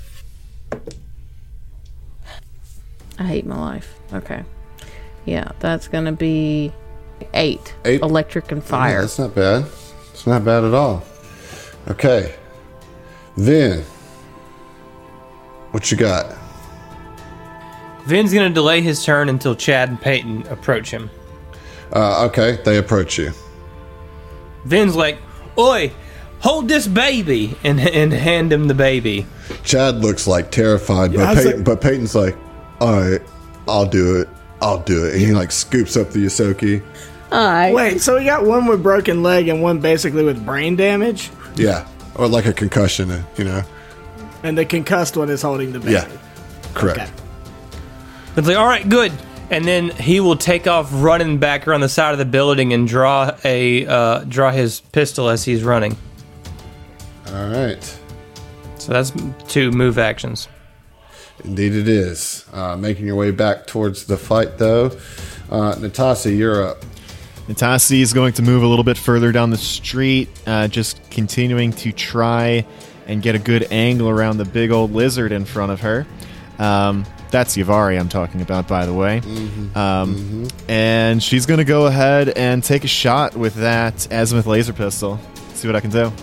I hate my life. Okay, yeah, that's gonna be eight. Eight? Electric and Yeah, fire. that's not bad. It's not bad at all. Okay. Then, what you got? Vin's going to delay his turn until Chad and Peyton approach him. Uh, okay, they approach you. Vin's like, "Oi, hold this baby, and and hand him the baby. Chad looks like terrified, Yeah, I but was Peyton, like- but Peyton's like, all right, I'll do it. I'll do it. And he like scoops up the Yosoki. All right. Wait, so we got one with broken leg and one basically with brain damage, Yeah. Or like a concussion, you know? and the concussed one is holding the baby. Yeah. Correct. Okay. It's like, all right, good. And then he will take off running back around the side of the building and draw a uh, draw his pistol as he's running. All right. So that's two move actions. Indeed it is. Uh, making your way back towards the fight, though. Uh, Natasi, you're up. Natasi is going to move a little bit further down the street, uh, just continuing to try and get a good angle around the big old lizard in front of her. Um, that's Yavari I'm talking about, by the way. Mm-hmm. Um, Mm-hmm. And she's going to go ahead and take a shot with that azimuth laser pistol. See what I can do.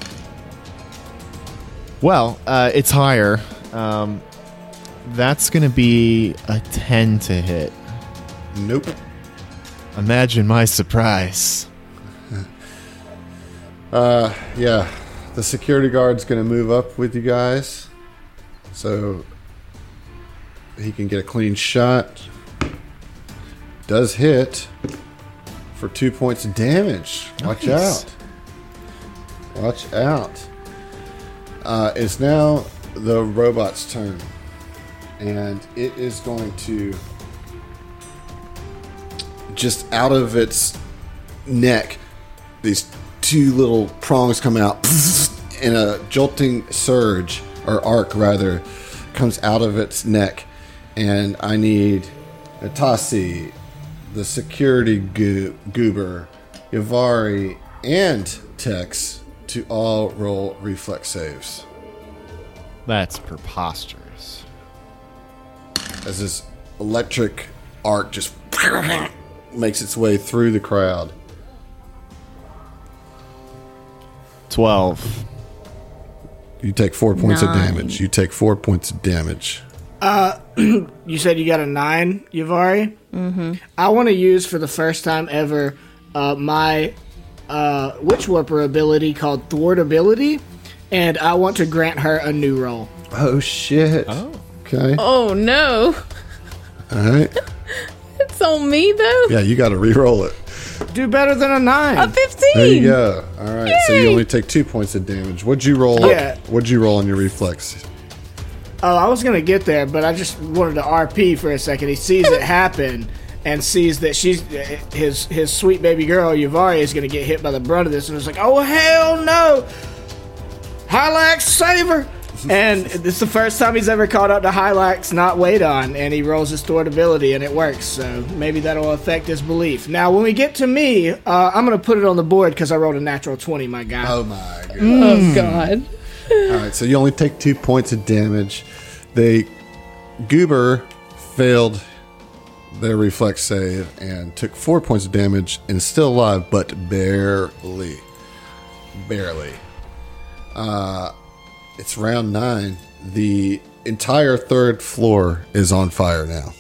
Well, uh, it's higher. Um, that's going to be a ten to hit. Nope. Imagine my surprise. Uh, yeah. The security guard's going to move up with you guys. So he can get a clean shot. Does hit for two points of damage. Watch Nice. out. Watch out. Uh, it's now the robot's turn. And it is going to, just out of its neck, these two little prongs come out, and a jolting surge, or arc rather, comes out of its neck. And I need Natasi, the security go- goober, Yavari, and Tex to all roll reflex saves. That's preposterous. As this electric arc just makes its way through the crowd. twelve. You take four points of Nine. damage. You take four points of damage. You said you got a nine, Yavari? Mm-hmm. I want to use for the first time ever uh, my uh, Witch Warper ability called Thwart Ability, and I want to grant her a new roll. Oh, shit. Oh. Okay. Oh no, All right. it's on me though. Yeah, you got to re-roll it. Do better than a nine. A fifteen. There you go. All right. So you Yay. only take two points of damage. What'd you roll? Yeah. What'd you roll on your reflex? Oh, I was gonna get there, but I just wanted to R P for a second. He sees it happen and sees that she's his his sweet baby girl Yavari is gonna get hit by the brunt of this, and it's like, oh hell no! Hylax, save her! And it's the first time he's ever caught up to Hylax not wait on, and he rolls his thwart ability, and it works. So maybe that'll affect his belief. Now, when we get to me, uh, I'm gonna put it on the board because I rolled a natural twenty, my guy. Oh, my God. Oh god. All right. So you only take two points of damage. The goober failed their reflex save and took four points of damage and is still alive, but barely. Barely. Uh, it's round nine. The entire third floor is on fire now.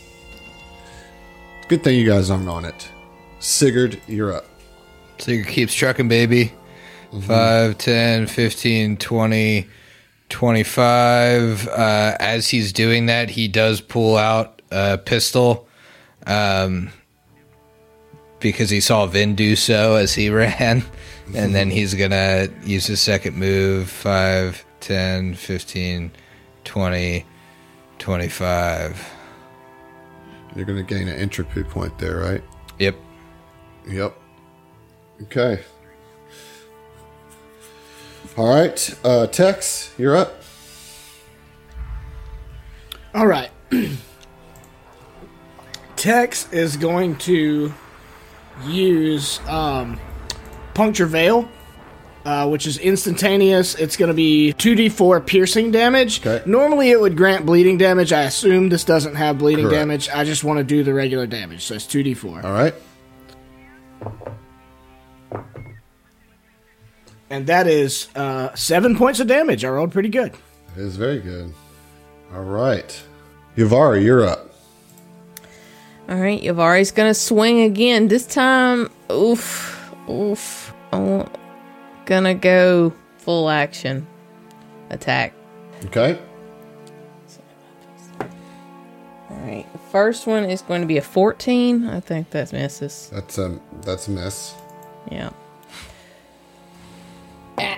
Good thing you guys aren't on it. Sigurd, you're up. So you keeps trucking, baby. five, ten, fifteen, twenty, twenty-five. Uh, as he's doing that, he does pull out a pistol um, because he saw Vin do so as he ran. And then he's going to use his second move. five, ten, fifteen, twenty, twenty-five. You're going to gain an entropy point there, right? Yep. Yep. Okay. All right. Uh, Tex, you're up. All right. Tex is going to use um, Puncture Veil, uh, which is instantaneous. It's going to be two d four piercing damage. Okay. Normally it would grant bleeding damage. I assume this doesn't have bleeding Correct. damage. I just want to do the regular damage, so it's two d four. All right. And that is uh, seven points of damage. I rolled pretty good. It is very good. All right. Yavari, you're up. All right, Yavari's gonna swing again. This time, oof, oof. I'm gonna go full action attack. Okay. All right. The first one is going to be a fourteen. I think that misses. That's a that's a miss. Yeah. Ah.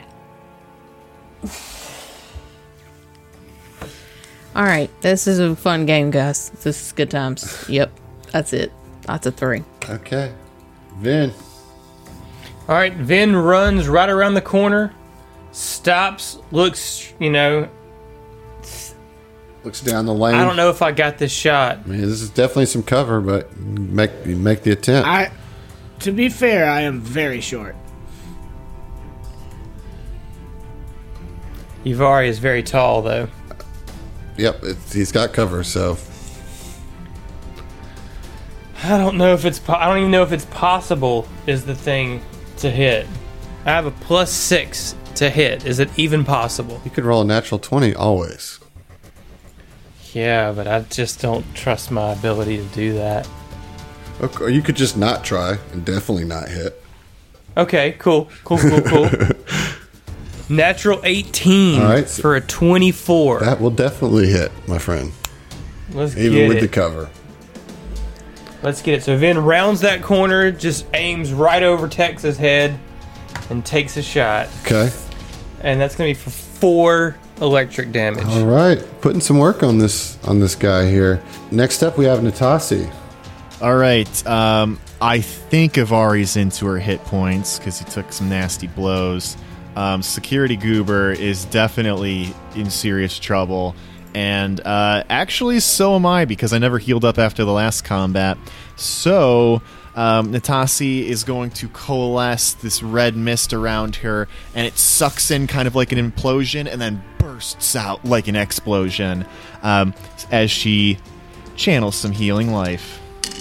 All right. This is a fun game, guys. This is good times. Yep. That's it. That's a three. Okay. Vin. All right, Vin runs right around the corner, stops, looks, you know, Looks down the lane. I don't know if I got this shot. I mean, this is definitely some cover, but make make the attempt. I, to be fair, I am very short. Yuvari is very tall, though. Yep, it's, he's got cover, so I don't know if it's. Po- I don't even know if it's possible. Is the thing to hit? I have a plus six to hit. Is it even possible? you could roll a natural twenty always. Yeah, but I just don't trust my ability to do that. Okay, or you could just not try and definitely not hit. Okay, cool, cool, cool, cool. Natural eighteen All right, so for a twenty-four. That will definitely hit, my friend, Let's even get with it. the cover. Let's get it. So Vin rounds that corner, just aims right over Tex's head, and takes a shot. Okay. And that's going to be for four electric damage. All right, putting some work on this on this guy here. Next up, we have Natasi. All right. Um, I think Ivari's into her hit points because he took some nasty blows. Um, Security Goober is definitely in serious trouble. And uh, actually, so am I, because I never healed up after the last combat. So, um, Natasi is going to coalesce this red mist around her, and it sucks in kind of like an implosion and then bursts out like an explosion um, as she channels some healing life.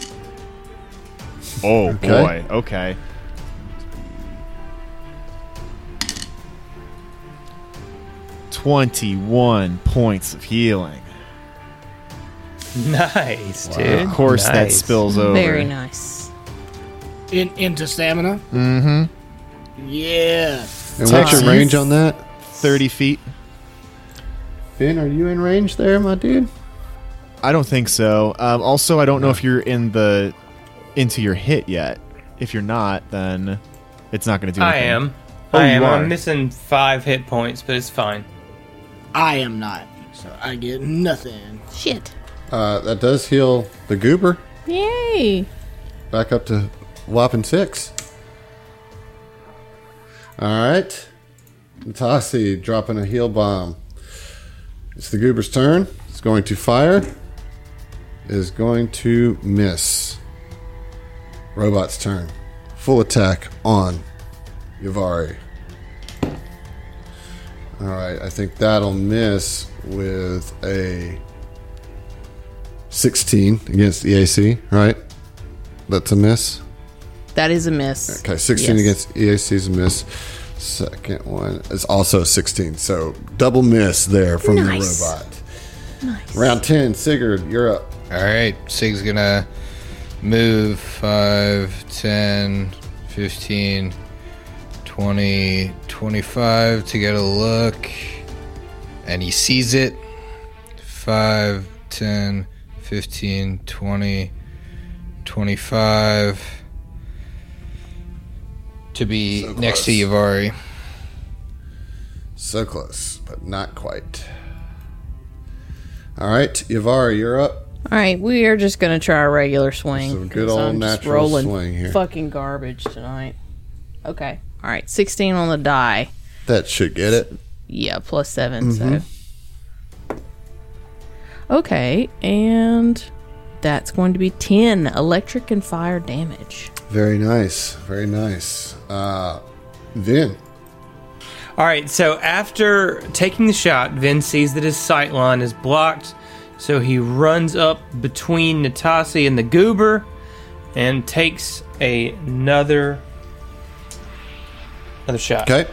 Oh, Okay. boy. Okay. twenty-one points of healing. Nice, dude. Of course, that Nice. spills over. Very nice. In into stamina. Mm-hmm. Yeah. And what's your Texas. range on that? thirty feet. Finn, are you in range there, my dude? I don't think so. Um, also, I don't know if you're in the into your hit yet. If you're not, then it's not going to do I anything. am. Oh, I you am. are. I'm missing five hit points, but it's fine. I am not. So I get nothing. Shit. Uh, that does heal the goober. Yay. Back up to whopping six. All right. Natasi dropping a heal bomb. It's the goober's turn. It's going to fire. Is going to miss. Robot's turn. Full attack on Yuvari. All right. I think that'll miss with a sixteen against E A C, right? That's a miss. That is a miss. Okay, sixteen Yes. against E A C is a miss. Second one is also sixteen, so double miss there from Nice. the robot. Nice. Round ten, Sigurd, you're up. All right, Sig's gonna move five, ten, fifteen, twenty, twenty-five to get a look. And he sees it. five, ten, fifteen, twenty, twenty-five. To be So next to close. Yuvari. So close, but not quite. All right, Yuvari, you're up. All right, we are just gonna try a regular swing. Some good 'cause old I'm just natural rolling swing here. Fucking garbage tonight. Okay. All right, sixteen on the die. That should get it. Yeah, plus seven. Mm-hmm. So. Okay, and that's going to be ten electric and fire damage. Very nice, very nice. Uh, Vin. All right, so after taking the shot, Vin sees that his sight line is blocked, so he runs up between Natasi and the goober and takes a, another another shot. Okay.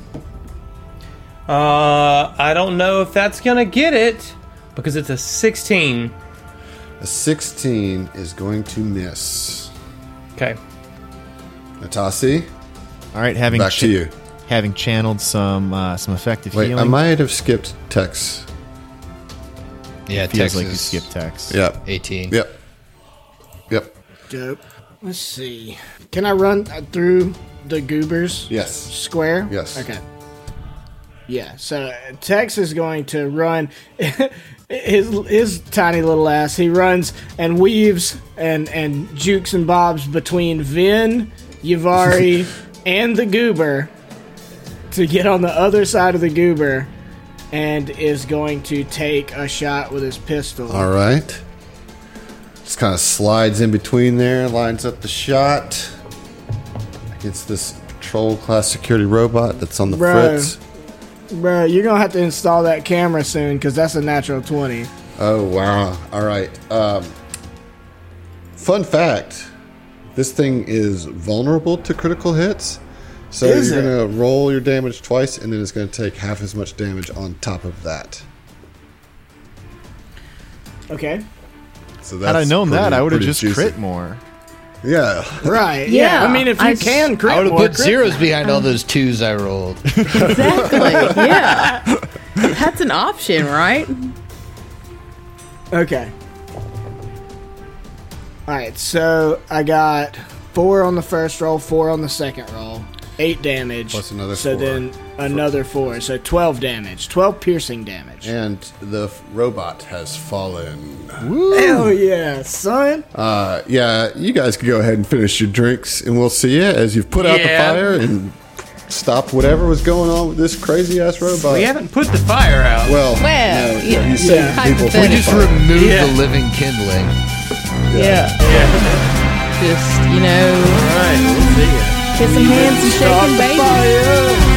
Uh, I don't know if that's gonna get it because it's a sixteen. A sixteen is going to miss. Okay. Natasi, All right, having back ch- to you. having channeled some uh, some effective Wait, healing. I might have skipped Tex. Yeah, Feels Texas like you skipped text. Yep. eighteen. Yep. Yep. Dope. Let's see. Can I run uh, through the goobers? Yes. Square? Yes. Okay. Yeah, so uh, Tex is going to run his his tiny little ass. He runs and weaves and, and jukes and bobs between Vin, Yavari, and the goober to get on the other side of the goober and is going to take a shot with his pistol. All right. Just kind of slides in between there, lines up the shot against this patrol class security robot that's on the Bro. fritz. Bro, you're going to have to install that camera soon because that's a natural twenty. Oh, wow. All right. Um, fun fact. This thing is vulnerable to critical hits. So Is you're it? going to roll your damage twice, and then it's going to take half as much damage on top of that. Okay. So Had I that's known that, pretty- I would have pretty just juicy. crit more. Yeah. Right. Yeah. Yeah, I mean, if you I- can crit I would have more, put crit zeros behind all those twos I rolled. Exactly. Yeah. That's an option, right? Okay. Alright, so I got four on the first roll, four on the second roll, eight damage. Plus another So four. then another four, so twelve damage, twelve piercing damage. And the f- robot has fallen. Hell yeah, son! Uh, yeah, you guys can go ahead and finish your drinks, and we'll see you as you've put out the Yeah. fire and stopped whatever was going on with this crazy ass robot. We haven't put the fire out. Well, Well, no, yeah, you saved yeah. people from We the just fire. removed Yeah. the living kindling. Yeah. yeah. Just, you know, All right. We'll see ya. kiss some hands and shaking baby. Fire!